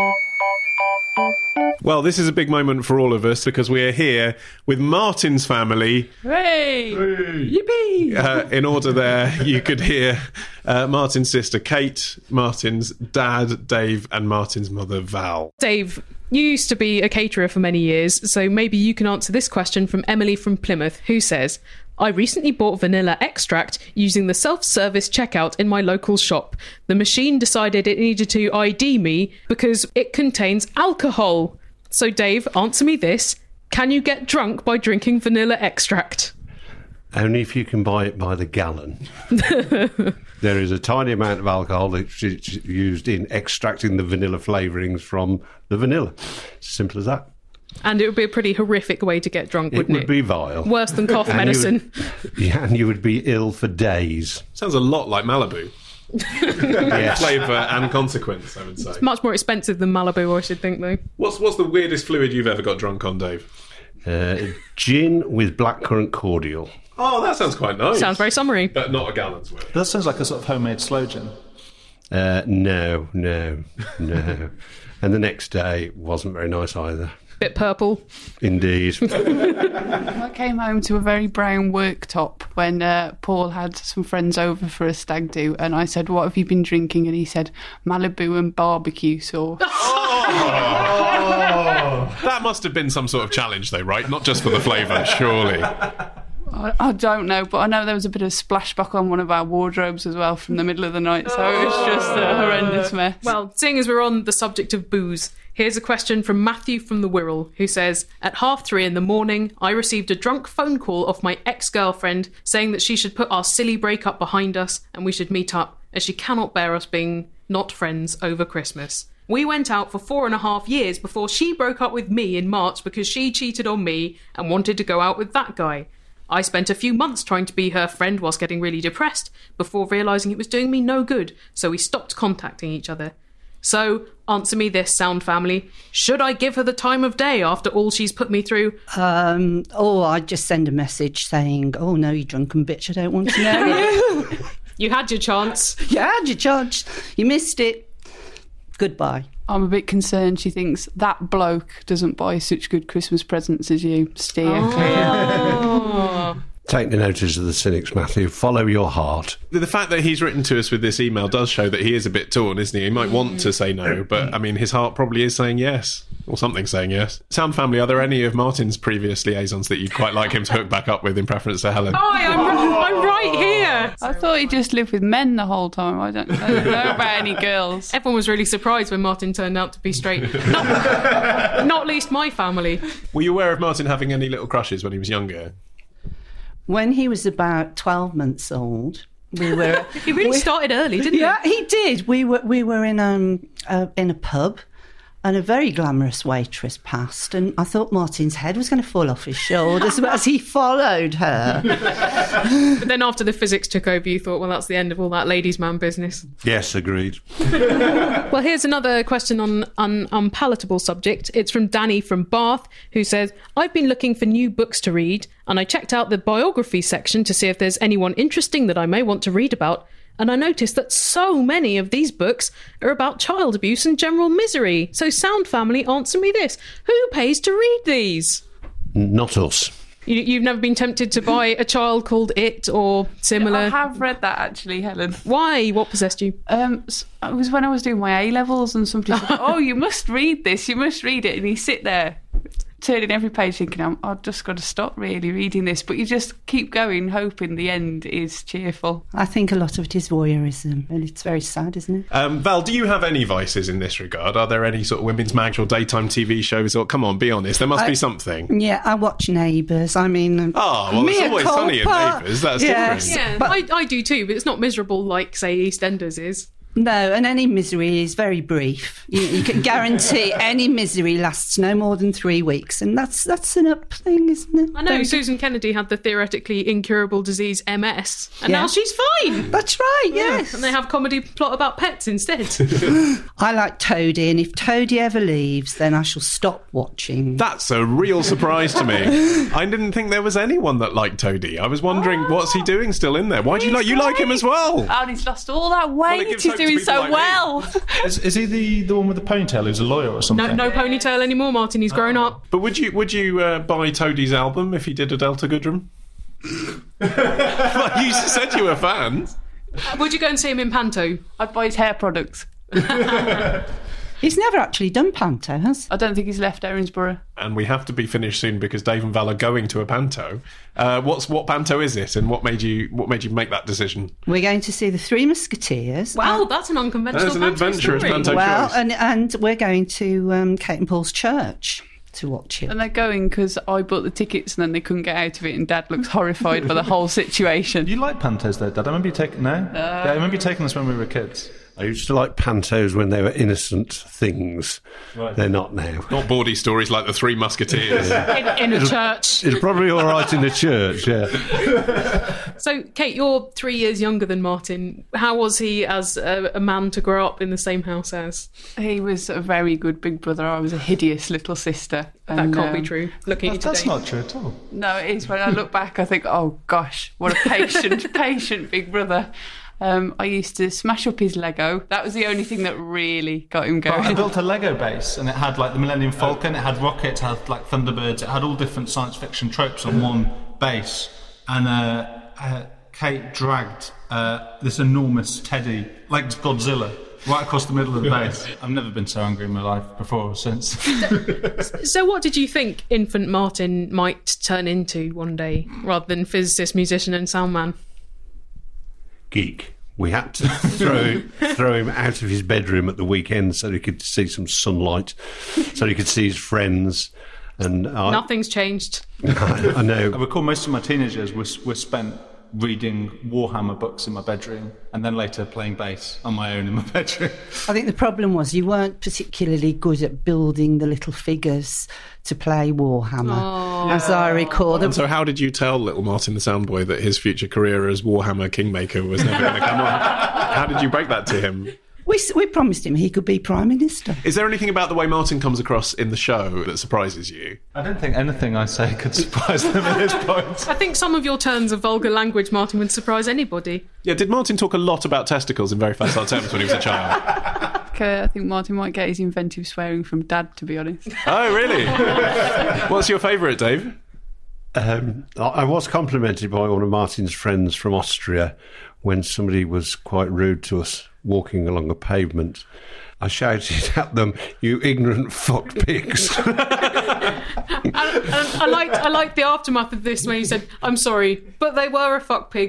Well, this is a big moment for all of us because we are here with Martin's family. Hooray! Yippee! In order there, you could hear Martin's sister Kate, Martin's dad Dave, and Martin's mother Val. Dave, you used to be a caterer for many years, so maybe you can answer this question from Emily from Plymouth, who says, I recently bought vanilla extract using the self-service checkout in my local shop. The machine decided it needed to ID me because it contains alcohol. So Dave, answer me this. Can you get drunk by drinking vanilla extract? Only if you can buy it by the gallon. There is a tiny amount of alcohol that's used in extracting the vanilla flavourings from the vanilla. Simple as that. And it would be a pretty horrific way to get drunk, wouldn't it? It would be vile. Worse than cough medicine. And you would be ill for days. Sounds a lot like Malibu. Yes. Flavour and consequence, I would say. It's much more expensive than Malibu, I should think, though. What's the weirdest fluid you've ever got drunk on, Dave? Gin with blackcurrant cordial. Oh, that sounds quite nice. Sounds very summery. But not a gallon's worth. That sounds like a sort of homemade sloe gin. No. And the next day wasn't very nice either. Bit purple. Indeed. I came home to a very brown worktop when Paul had some friends over for a stag do, and I said, "What have you been drinking?" And he said, "Malibu and barbecue sauce." That must have been some sort of challenge, though, right? Not just for the flavour, surely. I don't know, but I know there was a bit of splashback on one of our wardrobes as well from the middle of the night, so it was just a horrendous mess. Well, seeing as we're on the subject of booze, here's a question from Matthew from the Wirral, who says, at 3:30 in the morning, I received a drunk phone call off my ex-girlfriend saying that she should put our silly breakup behind us and we should meet up, as she cannot bear us being not friends over Christmas. We went out for 4.5 years before she broke up with me in March because she cheated on me and wanted to go out with that guy. I spent a few months trying to be her friend whilst getting really depressed before realising it was doing me no good, so we stopped contacting each other. So, answer me this, Sound Family. Should I give her the time of day after all she's put me through? I'd just send a message saying, "Oh no, you drunken bitch, I don't want to know you." You had your chance. You had your chance. You missed it. Goodbye. I'm a bit concerned. She thinks that bloke doesn't buy such good Christmas presents as you. Steer clear. Take the notice of the cynics, Matthew. Follow your heart. The fact that he's written to us with this email does show that he is a bit torn, isn't he? He might want to say no, but, I mean, his heart probably is saying yes. Or something saying yes. Sound Family, are there any of Martin's previous liaisons that you'd quite like him to hook back up with in preference to Helen? Hi, I'm right here. I thought he just lived with men the whole time. I don't know about any girls. Everyone was really surprised when Martin turned out to be straight. Not least my family. Were you aware of Martin having any little crushes when he was younger? When he was about 12 months old, we were. He really started early, didn't he? Yeah, he did. We were in a pub, and a very glamorous waitress passed, and I thought Martin's head was going to fall off his shoulders as he followed her. But then after the physics took over, you thought, well, that's the end of all that ladies' man business. Yes, agreed. Well, here's another question on an unpalatable subject. It's from Danny from Bath, who says, I've been looking for new books to read, and I checked out the biography section to see if there's anyone interesting that I may want to read about. And I noticed that so many of these books are about child abuse and general misery. So, Sound Family, answer me this. Who pays to read these? Not us. You've never been tempted to buy A Child Called It or similar? I have read that, actually, Helen. Why? What possessed you? It was when I was doing my A-levels and somebody said, oh, you must read this, you must read it. And you sit there, turning every page thinking, I've just got to stop really reading this. But you just keep going, hoping the end is cheerful. I think a lot of it is voyeurism, and it's very sad, isn't it? Val, do you have any vices in this regard? Are there any sort of women's mags or daytime TV shows? Or come on, be honest, there must be something. Yeah, I watch Neighbours. I mean, it's always sunny in Neighbours. That's different. Yeah, but I do too, but it's not miserable like, say, EastEnders is. No, and any misery is very brief. You can guarantee any misery lasts no more than 3 weeks, and that's an up thing, isn't it? I know, Susan Kennedy had the theoretically incurable disease MS, and now she's fine. That's right, yes. And they have comedy plot about pets instead. I like Toadie, and if Toadie ever leaves, then I shall stop watching. That's a real surprise to me. I didn't think there was anyone that liked Toadie. I was wondering, what's he doing still in there? Why do you like him as well? And he's lost all that weight. He's doing so well. Is he the one with the ponytail who's a lawyer or something? No ponytail anymore, Martin. He's grown up. But would you buy Toadie's album if he did a Delta Goodrem? You said you were fans. Would you go and see him in Panto? I'd buy his hair products. He's never actually done Panto, has he? I don't think he's left Erinsborough. And we have to be finished soon because Dave and Val are going to a Panto. What Panto is it, and what made you make that decision? We're going to see the Three Musketeers. Wow, that's an unconventional. That's an adventurous Panto choice. Well, and we're going to Kate and Paul's church to watch it. And they're going because I bought the tickets and then they couldn't get out of it, and Dad looks horrified by the whole situation. You like Pantos though, Dad? I remember you taking I remember you taking us when we were kids. I used to like pantos when they were innocent things. Right. They're not now. Not bawdy stories like the Three Musketeers. in a church. It's probably all right in the church, yeah. So, Kate, you're 3 years younger than Martin. How was he as a man to grow up in the same house as? He was a very good big brother. I was a hideous little sister. That can't be true. Looking at you today. That's not true at all. No, it is. When I look back, I think, oh gosh, what a patient big brother. I used to smash up his Lego. That was the only thing that really got him But I going. built a Lego base, and it had like the Millennium Falcon, it had rockets, it had like Thunderbirds, it had all different science fiction tropes on one base. And Kate dragged this enormous teddy, like Godzilla, right across the middle of the base. I've never been so angry in my life before or since. So what did you think infant Martin might turn into one day, rather than physicist, musician and sound man? Geek. We had to throw him out of his bedroom at the weekend so he could see some sunlight, so he could see his friends. And Nothing's changed. I know. I recall most of my teenage years were spent reading Warhammer books in my bedroom, and then later playing bass on my own in my bedroom. I think the problem was you weren't particularly good at building the little figures to play Warhammer, as I recall. And so how did you tell little Martin the Soundboy that his future career as Warhammer Kingmaker was never going to come on? How did you break that to him? We promised him he could be Prime Minister. Is there anything about the way Martin comes across in the show that surprises you? I don't think anything I say could surprise them at this point. I think some of your turns of vulgar language, Martin, would surprise anybody. Yeah, did Martin talk a lot about testicles in very facile terms when he was a child? I think Martin might get his inventive swearing from Dad, to be honest. Oh, really? What's your favourite, Dave? I was complimented by one of Martin's friends from Austria when somebody was quite rude to us walking along a pavement. I shouted at them, "You ignorant fuck pigs." I liked the aftermath of this when he said, "I'm sorry, but they were a fuck pig."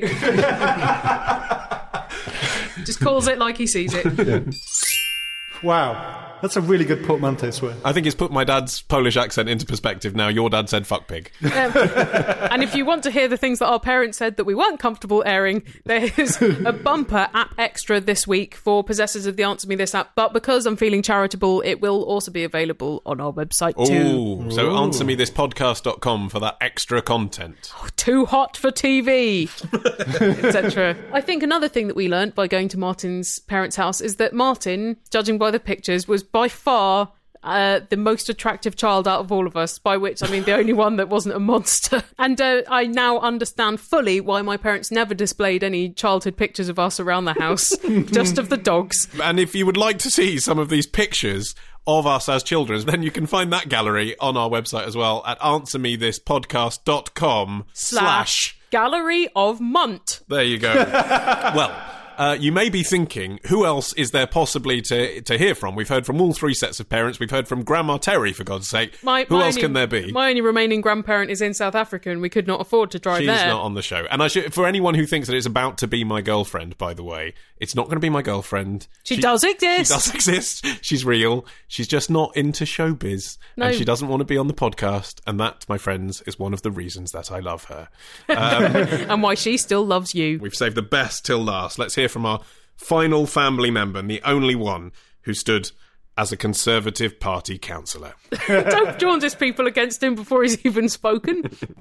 Just calls it like he sees it. Yeah. Wow. That's a really good portmanteau swear. I think it's put my dad's Polish accent into perspective now. Your dad said fuck pig. And if you want to hear the things that our parents said that we weren't comfortable airing, there's a bumper app extra this week for possessors of the Answer Me This app. But because I'm feeling charitable, it will also be available on our website too. So answermethispodcast.com for that extra content. Oh, too hot for TV, etc. I think another thing that we learnt by going to Martin's parents' house is that Martin, judging by the pictures, was by far the most attractive child out of all of us, by which I mean the only one that wasn't a monster. And I now understand fully why my parents never displayed any childhood pictures of us around the house, just of the dogs. And if you would like to see some of these pictures of us as children, then you can find that gallery on our website as well at answermethispodcast.com/ Gallery of Munt. There you go. Well, you may be thinking, who else is there possibly to hear from? We've heard from all three sets of parents. We've heard from Grandma Terry, for God's sake. Who else can there be? My only remaining grandparent is in South Africa, and we could not afford to drive there. She's not on the show. And for anyone who thinks that it's about to be my girlfriend, by the way, it's not going to be my girlfriend. She does exist. She does exist. She's real. She's just not into showbiz. No. And she doesn't want to be on the podcast. And that, my friends, is one of the reasons that I love her. And why she still loves you. We've saved the best till last. Let's hear from our final family member, and the only one who stood as a Conservative Party councillor. Don't jaundice people against him before he's even spoken.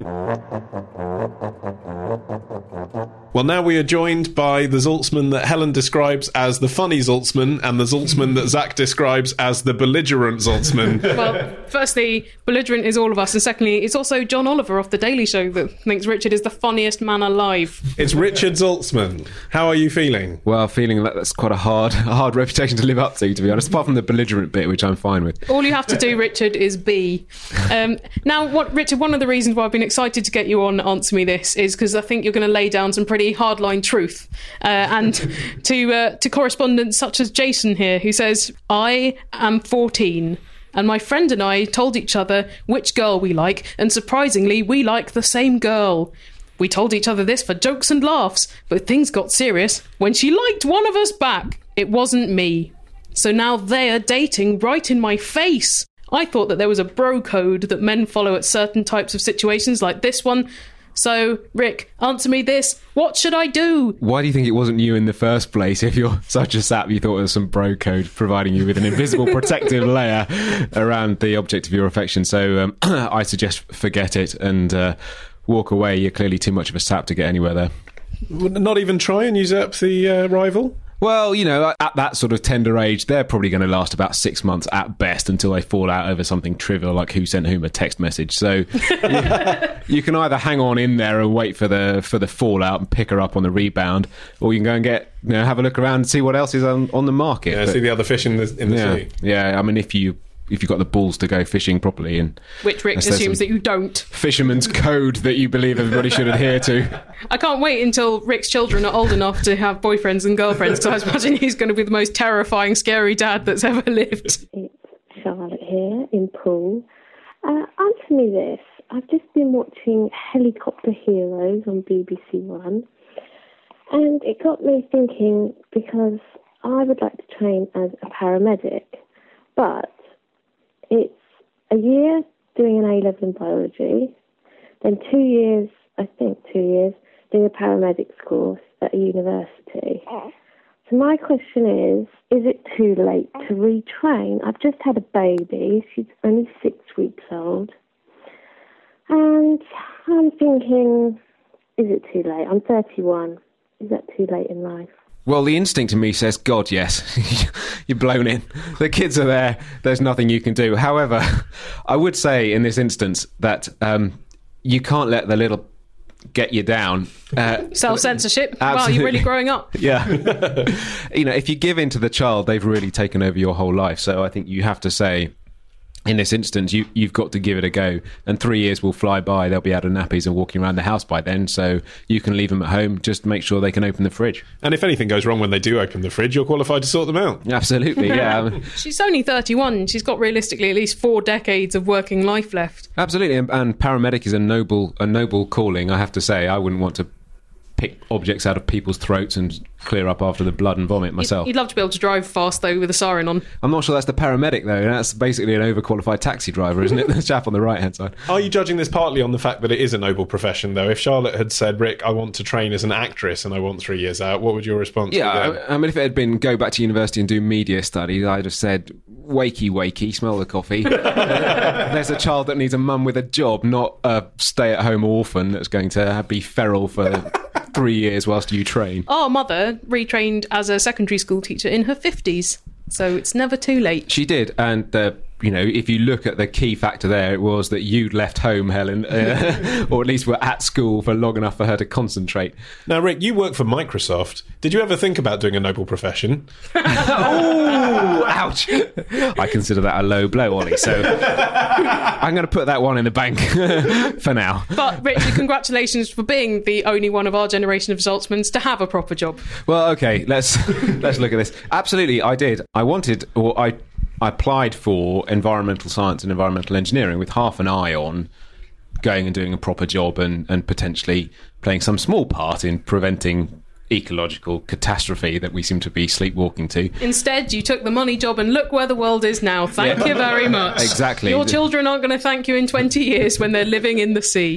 Well, now we are joined by the Zaltzman that Helen describes as the funny Zaltzman, and the Zaltzman that Zach describes as the belligerent Zaltzman. Well, firstly, belligerent is all of us, and secondly, it's also John Oliver off The Daily Show that thinks Richard is the funniest man alive. It's Richard Zaltzman. How are you feeling? Well, feeling like that's quite a hard reputation to live up to be honest, apart from the belligerent bit, which I'm fine with. All you have to do, Richard, is be. Now, Richard, one of the reasons why I've been excited to get you on Answer Me This is because I think you're going to lay down some pretty hardline truth. And to correspondents such as Jason here, who says, I am 14 and my friend and I told each other which girl we like, and surprisingly, we like the same girl. We told each other this for jokes and laughs, but things got serious when she liked one of us back. It wasn't me. So now they're dating right in my face. I thought that there was a bro code that men follow at certain types of situations like this one. So, Rick, answer me this. What should I do? Why do you think it wasn't you in the first place? If you're such a sap, you thought it was some bro code providing you with an invisible protective layer around the object of your affection. So I suggest forget it and walk away. You're clearly too much of a sap to get anywhere there. Not even try and usurp the rival? Well, you know, at that sort of tender age, they're probably going to last about 6 months at best until they fall out over something trivial like who sent whom a text message. So you can either hang on in there and wait for the fallout and pick her up on the rebound, or you can go and have a look around and see what else is on the market. Yeah, see the other fish in the sea. Yeah, I mean, if you've got the balls to go fishing properly, and which Rick assumes that you don't. Fisherman's code that you believe everybody should adhere to. I can't wait until Rick's children are old enough to have boyfriends and girlfriends, because I imagine he's going to be the most terrifying, scary dad that's ever lived. It's Charlotte here in Poole. Answer me this. I've just been watching Helicopter Heroes on BBC One, and it got me thinking, because I would like to train as a paramedic, but it's a year doing an A-level in biology, then 2 years, doing a paramedics course at a university. So my question is it too late to retrain? I've just had a baby. She's only 6 weeks old. And I'm thinking, is it too late? I'm 31. Is that too late in life? Well, the instinct in me says, God, yes. You're blown in. The kids are there. There's nothing you can do. However, I would say in this instance that you can't let the little get you down. Self-censorship? Wow, you're really growing up. Yeah. If you give in to the child, they've really taken over your whole life. So I think you have to say, in this instance, you've got to give it a go. And 3 years will fly by. They'll be out of nappies and walking around the house by then. So you can leave them at home. Just make sure they can open the fridge. And if anything goes wrong when they do open the fridge, you're qualified to sort them out. Absolutely, yeah. She's only 31. She's got realistically at least 4 decades of working life left. Absolutely. And paramedic is a noble calling, I have to say. I wouldn't want to pick objects out of people's throats and clear up after the blood and vomit myself. You'd love to be able to drive fast, though, with a siren on. I'm not sure that's the paramedic, though. That's basically an overqualified taxi driver, isn't it? The chap on the right-hand side. Are you judging this partly on the fact that it is a noble profession, though? If Charlotte had said, Rick, I want to train as an actress and I want 3 years out, what would your response be? Yeah, I mean, if it had been go back to university and do media studies, I'd have said, wakey, smell the coffee. There's a child that needs a mum with a job, not a stay-at-home orphan that's going to be feral for 3 years whilst you train. Our mother retrained as a secondary school teacher in her 50s, so it's never too late. She did, and if you look at the key factor there, it was that you'd left home, Helen, or at least were at school for long enough for her to concentrate. Now, Rick, you work for Microsoft. Did you ever think about doing a noble profession? Oh, ouch. I consider that a low blow, Ollie, so I'm going to put that one in the bank for now. But, Richard, congratulations for being the only one of our generation of resultsmen to have a proper job. Well, OK, let's look at this. Absolutely, I did. I applied for environmental science and environmental engineering with half an eye on going and doing a proper job and potentially playing some small part in preventing ecological catastrophe that we seem to be sleepwalking to. Instead, you took the money job and look where the world is now. Thank you very much. Exactly. Your children aren't going to thank you in 20 years when they're living in the sea.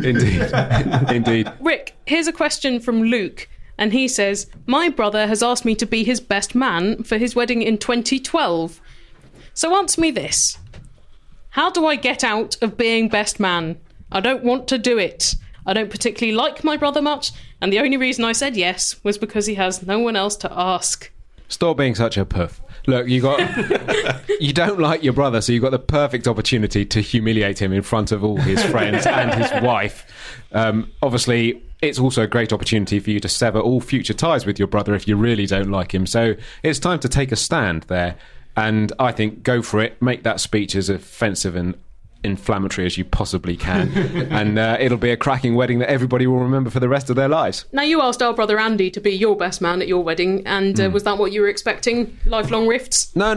Indeed. Rick, here's a question from Luke. And he says, my brother has asked me to be his best man for his wedding in 2012. So answer me this. How do I get out of being best man? I don't want to do it. I don't particularly like my brother much, and the only reason I said yes was because he has no one else to ask. Stop being such a puff. Look, you don't like your brother, so you've got the perfect opportunity to humiliate him in front of all his friends and his wife. Obviously, it's also a great opportunity for you to sever all future ties with your brother if you really don't like him. So it's time to take a stand there. And I think go for it. Make that speech as offensive and inflammatory as you possibly can. And it'll be a cracking wedding that everybody will remember for the rest of their lives. Now, you asked our brother Andy to be your best man at your wedding, and was that what you were expecting? Lifelong rifts? No.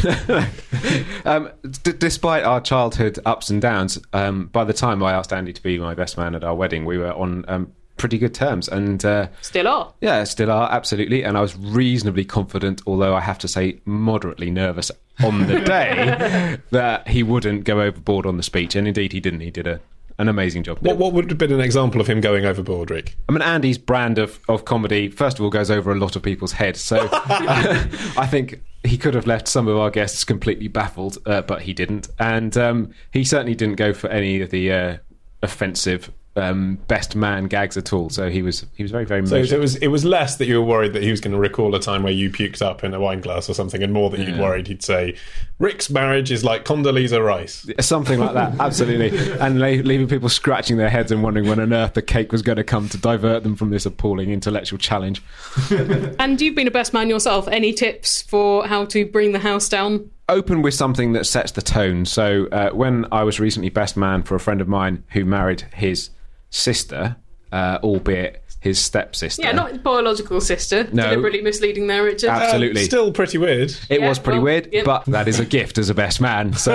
Despite our childhood ups and downs, by the time I asked Andy to be my best man at our wedding, we were on pretty good terms, and still are. Yeah, still are, absolutely. And I was reasonably confident, although I have to say moderately nervous on the day, that he wouldn't go overboard on the speech, and indeed he didn't. He did an amazing job. What would have been an example of him going overboard, Rick? I mean, Andy's brand of comedy, first of all, goes over a lot of people's heads, so I think he could have left some of our guests completely baffled, but he didn't. And he certainly didn't go for any of the offensive best man gags at all. So he was very, very So measured. it was less that you were worried that he was going to recall a time where you puked up in a wine glass or something, and more that you'd worried he'd say, Rick's marriage is like Condoleezza Rice. Something like that, absolutely. And leaving people scratching their heads and wondering when on earth the cake was going to come to divert them from this appalling intellectual challenge. And you've been a best man yourself. Any tips for how to bring the house down? Open with something that sets the tone. So when I was recently best man for a friend of mine who married his sister, albeit his stepsister. Yeah, not his biological sister. No. Deliberately misleading there, Richard. Absolutely. Still pretty weird. It was pretty weird, yep. but that is a gift as a best man. So,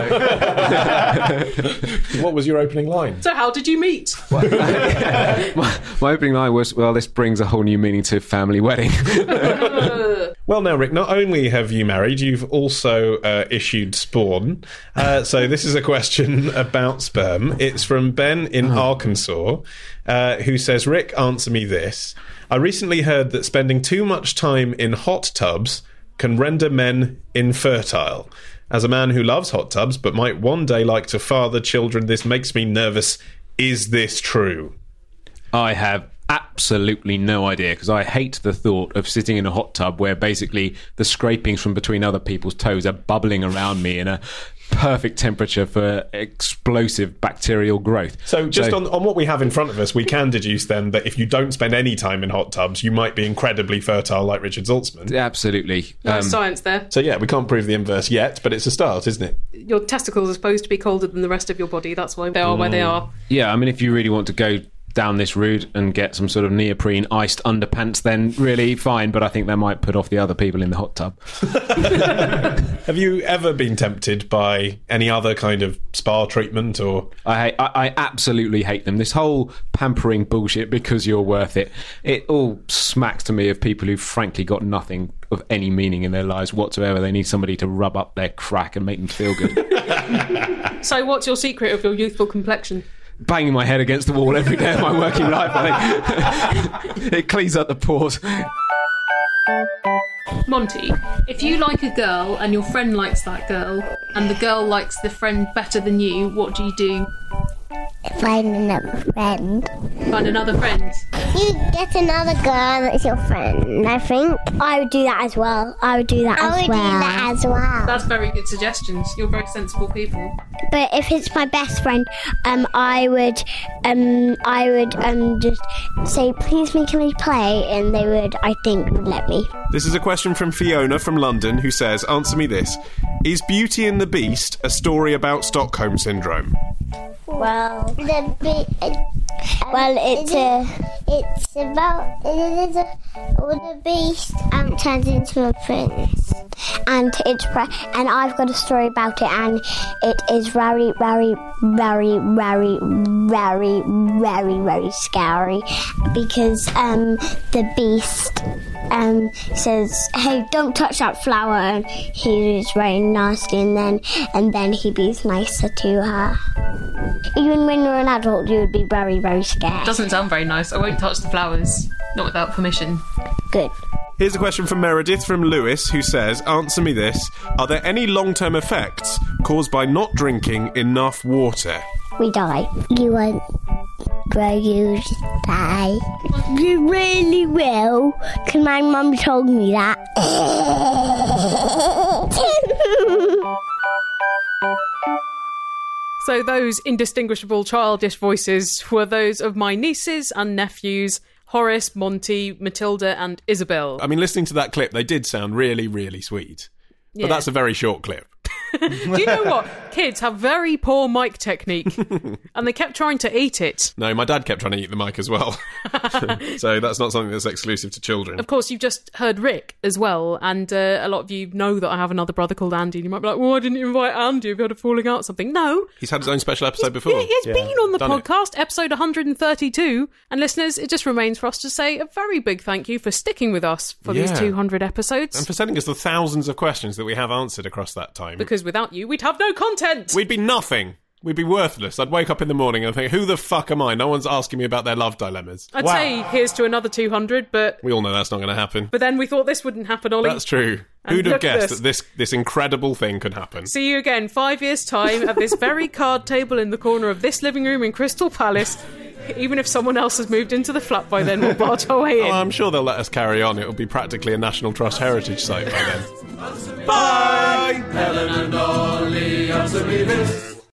what was your opening line? So how did you meet? my opening line was, well, this brings a whole new meaning to family wedding. Well, now, Rick, not only have you married, you've also issued spawn. So this is a question about sperm. It's from Ben in Arkansas, who says, Rick, answer me this. I recently heard that spending too much time in hot tubs can render men infertile. As a man who loves hot tubs but might one day like to father children, this makes me nervous. Is this true? I have absolutely no idea, because I hate the thought of sitting in a hot tub where basically the scrapings from between other people's toes are bubbling around me in a perfect temperature for explosive bacterial growth. So just on what we have in front of us, we can deduce then that if you don't spend any time in hot tubs, you might be incredibly fertile like Richard Zaltzman. Absolutely. Nice science there. So yeah, we can't prove the inverse yet, but it's a start, isn't it? Your testicles are supposed to be colder than the rest of your body. That's why they are where they are. Yeah, I mean, if you really want to go down this route and get some sort of neoprene iced underpants, then really fine, but I think that might put off the other people in the hot tub. Have you ever been tempted by any other kind of spa treatment? Or I absolutely hate them. This whole pampering bullshit because you're worth it, it all smacks to me of people who've frankly got nothing of any meaning in their lives whatsoever. They need somebody to rub up their crack and make them feel good. So what's your secret of your youthful complexion? Banging my head against the wall every day of my working life, I think. It cleans up the pores. Monty, if you like a girl and your friend likes that girl and the girl likes the friend better than you, what do you do? Find another friend. Find another friend? You get another girl that's your friend, I think. I would do that as well. I would do that as well. That's very good suggestions. You're very sensible people. But if it's my best friend, I would just say, please can we play? And they would, I think, would let me. This is a question from Fiona from London, who says, answer me this. Is Beauty and the Beast a story about Stockholm Syndrome? Well, the beast turns into a prince, and and I've got a story about it, and it is very, very, very, very, very, very, very scary because the beast says, "Hey, don't touch that flower," and he is very nasty, and then he be nicer to her. Even when you're an adult, you would be very, very scared. Doesn't sound very nice. I won't touch the flowers. Not without permission. Good. Here's a question from Meredith from Lewis, who says, answer me this. Are there any long-term effects caused by not drinking enough water? We die. You won't grow, you die. You really will, because my mum told me that. So those indistinguishable childish voices were those of my nieces and nephews, Horace, Monty, Matilda and Isabel. I mean, listening to that clip, they did sound really, really sweet. But Yeah. that's a very short clip. Do you know what? Kids have very poor mic technique, and they kept trying to eat it. No, my dad kept trying to eat the mic as well. So that's not something that's exclusive to children. Of course, you've just heard Rick as well, and a lot of you know that I have another brother called Andy, and you might be like, well, why didn't you invite Andy if you had a falling out or something? No. He's had his own special episode before. He's been on the Done it. podcast, episode 132, and listeners, it just remains for us to say a very big thank you for sticking with us for these Yeah. 200 episodes. And for sending us the thousands of questions that we have answered across that time. Because without you, we'd have no content. We'd be nothing. We'd be worthless. I'd wake up in the morning and think, who the fuck am I? No one's asking me about their love dilemmas. I'd say here's to another 200, but We all know that's not going to happen. then we thought this wouldn't happen, Ollie. That's true. And Who'd have look at guessed that this incredible thing could happen? See you again 5 years' time at this very card table in the corner of this living room in Crystal Palace. Even if someone else has moved into the flat by then, we'll barge our way in. I'm sure they'll let us carry on. It'll be practically a National Trust heritage site by then. Bye! Helen and Ollie, answer me this.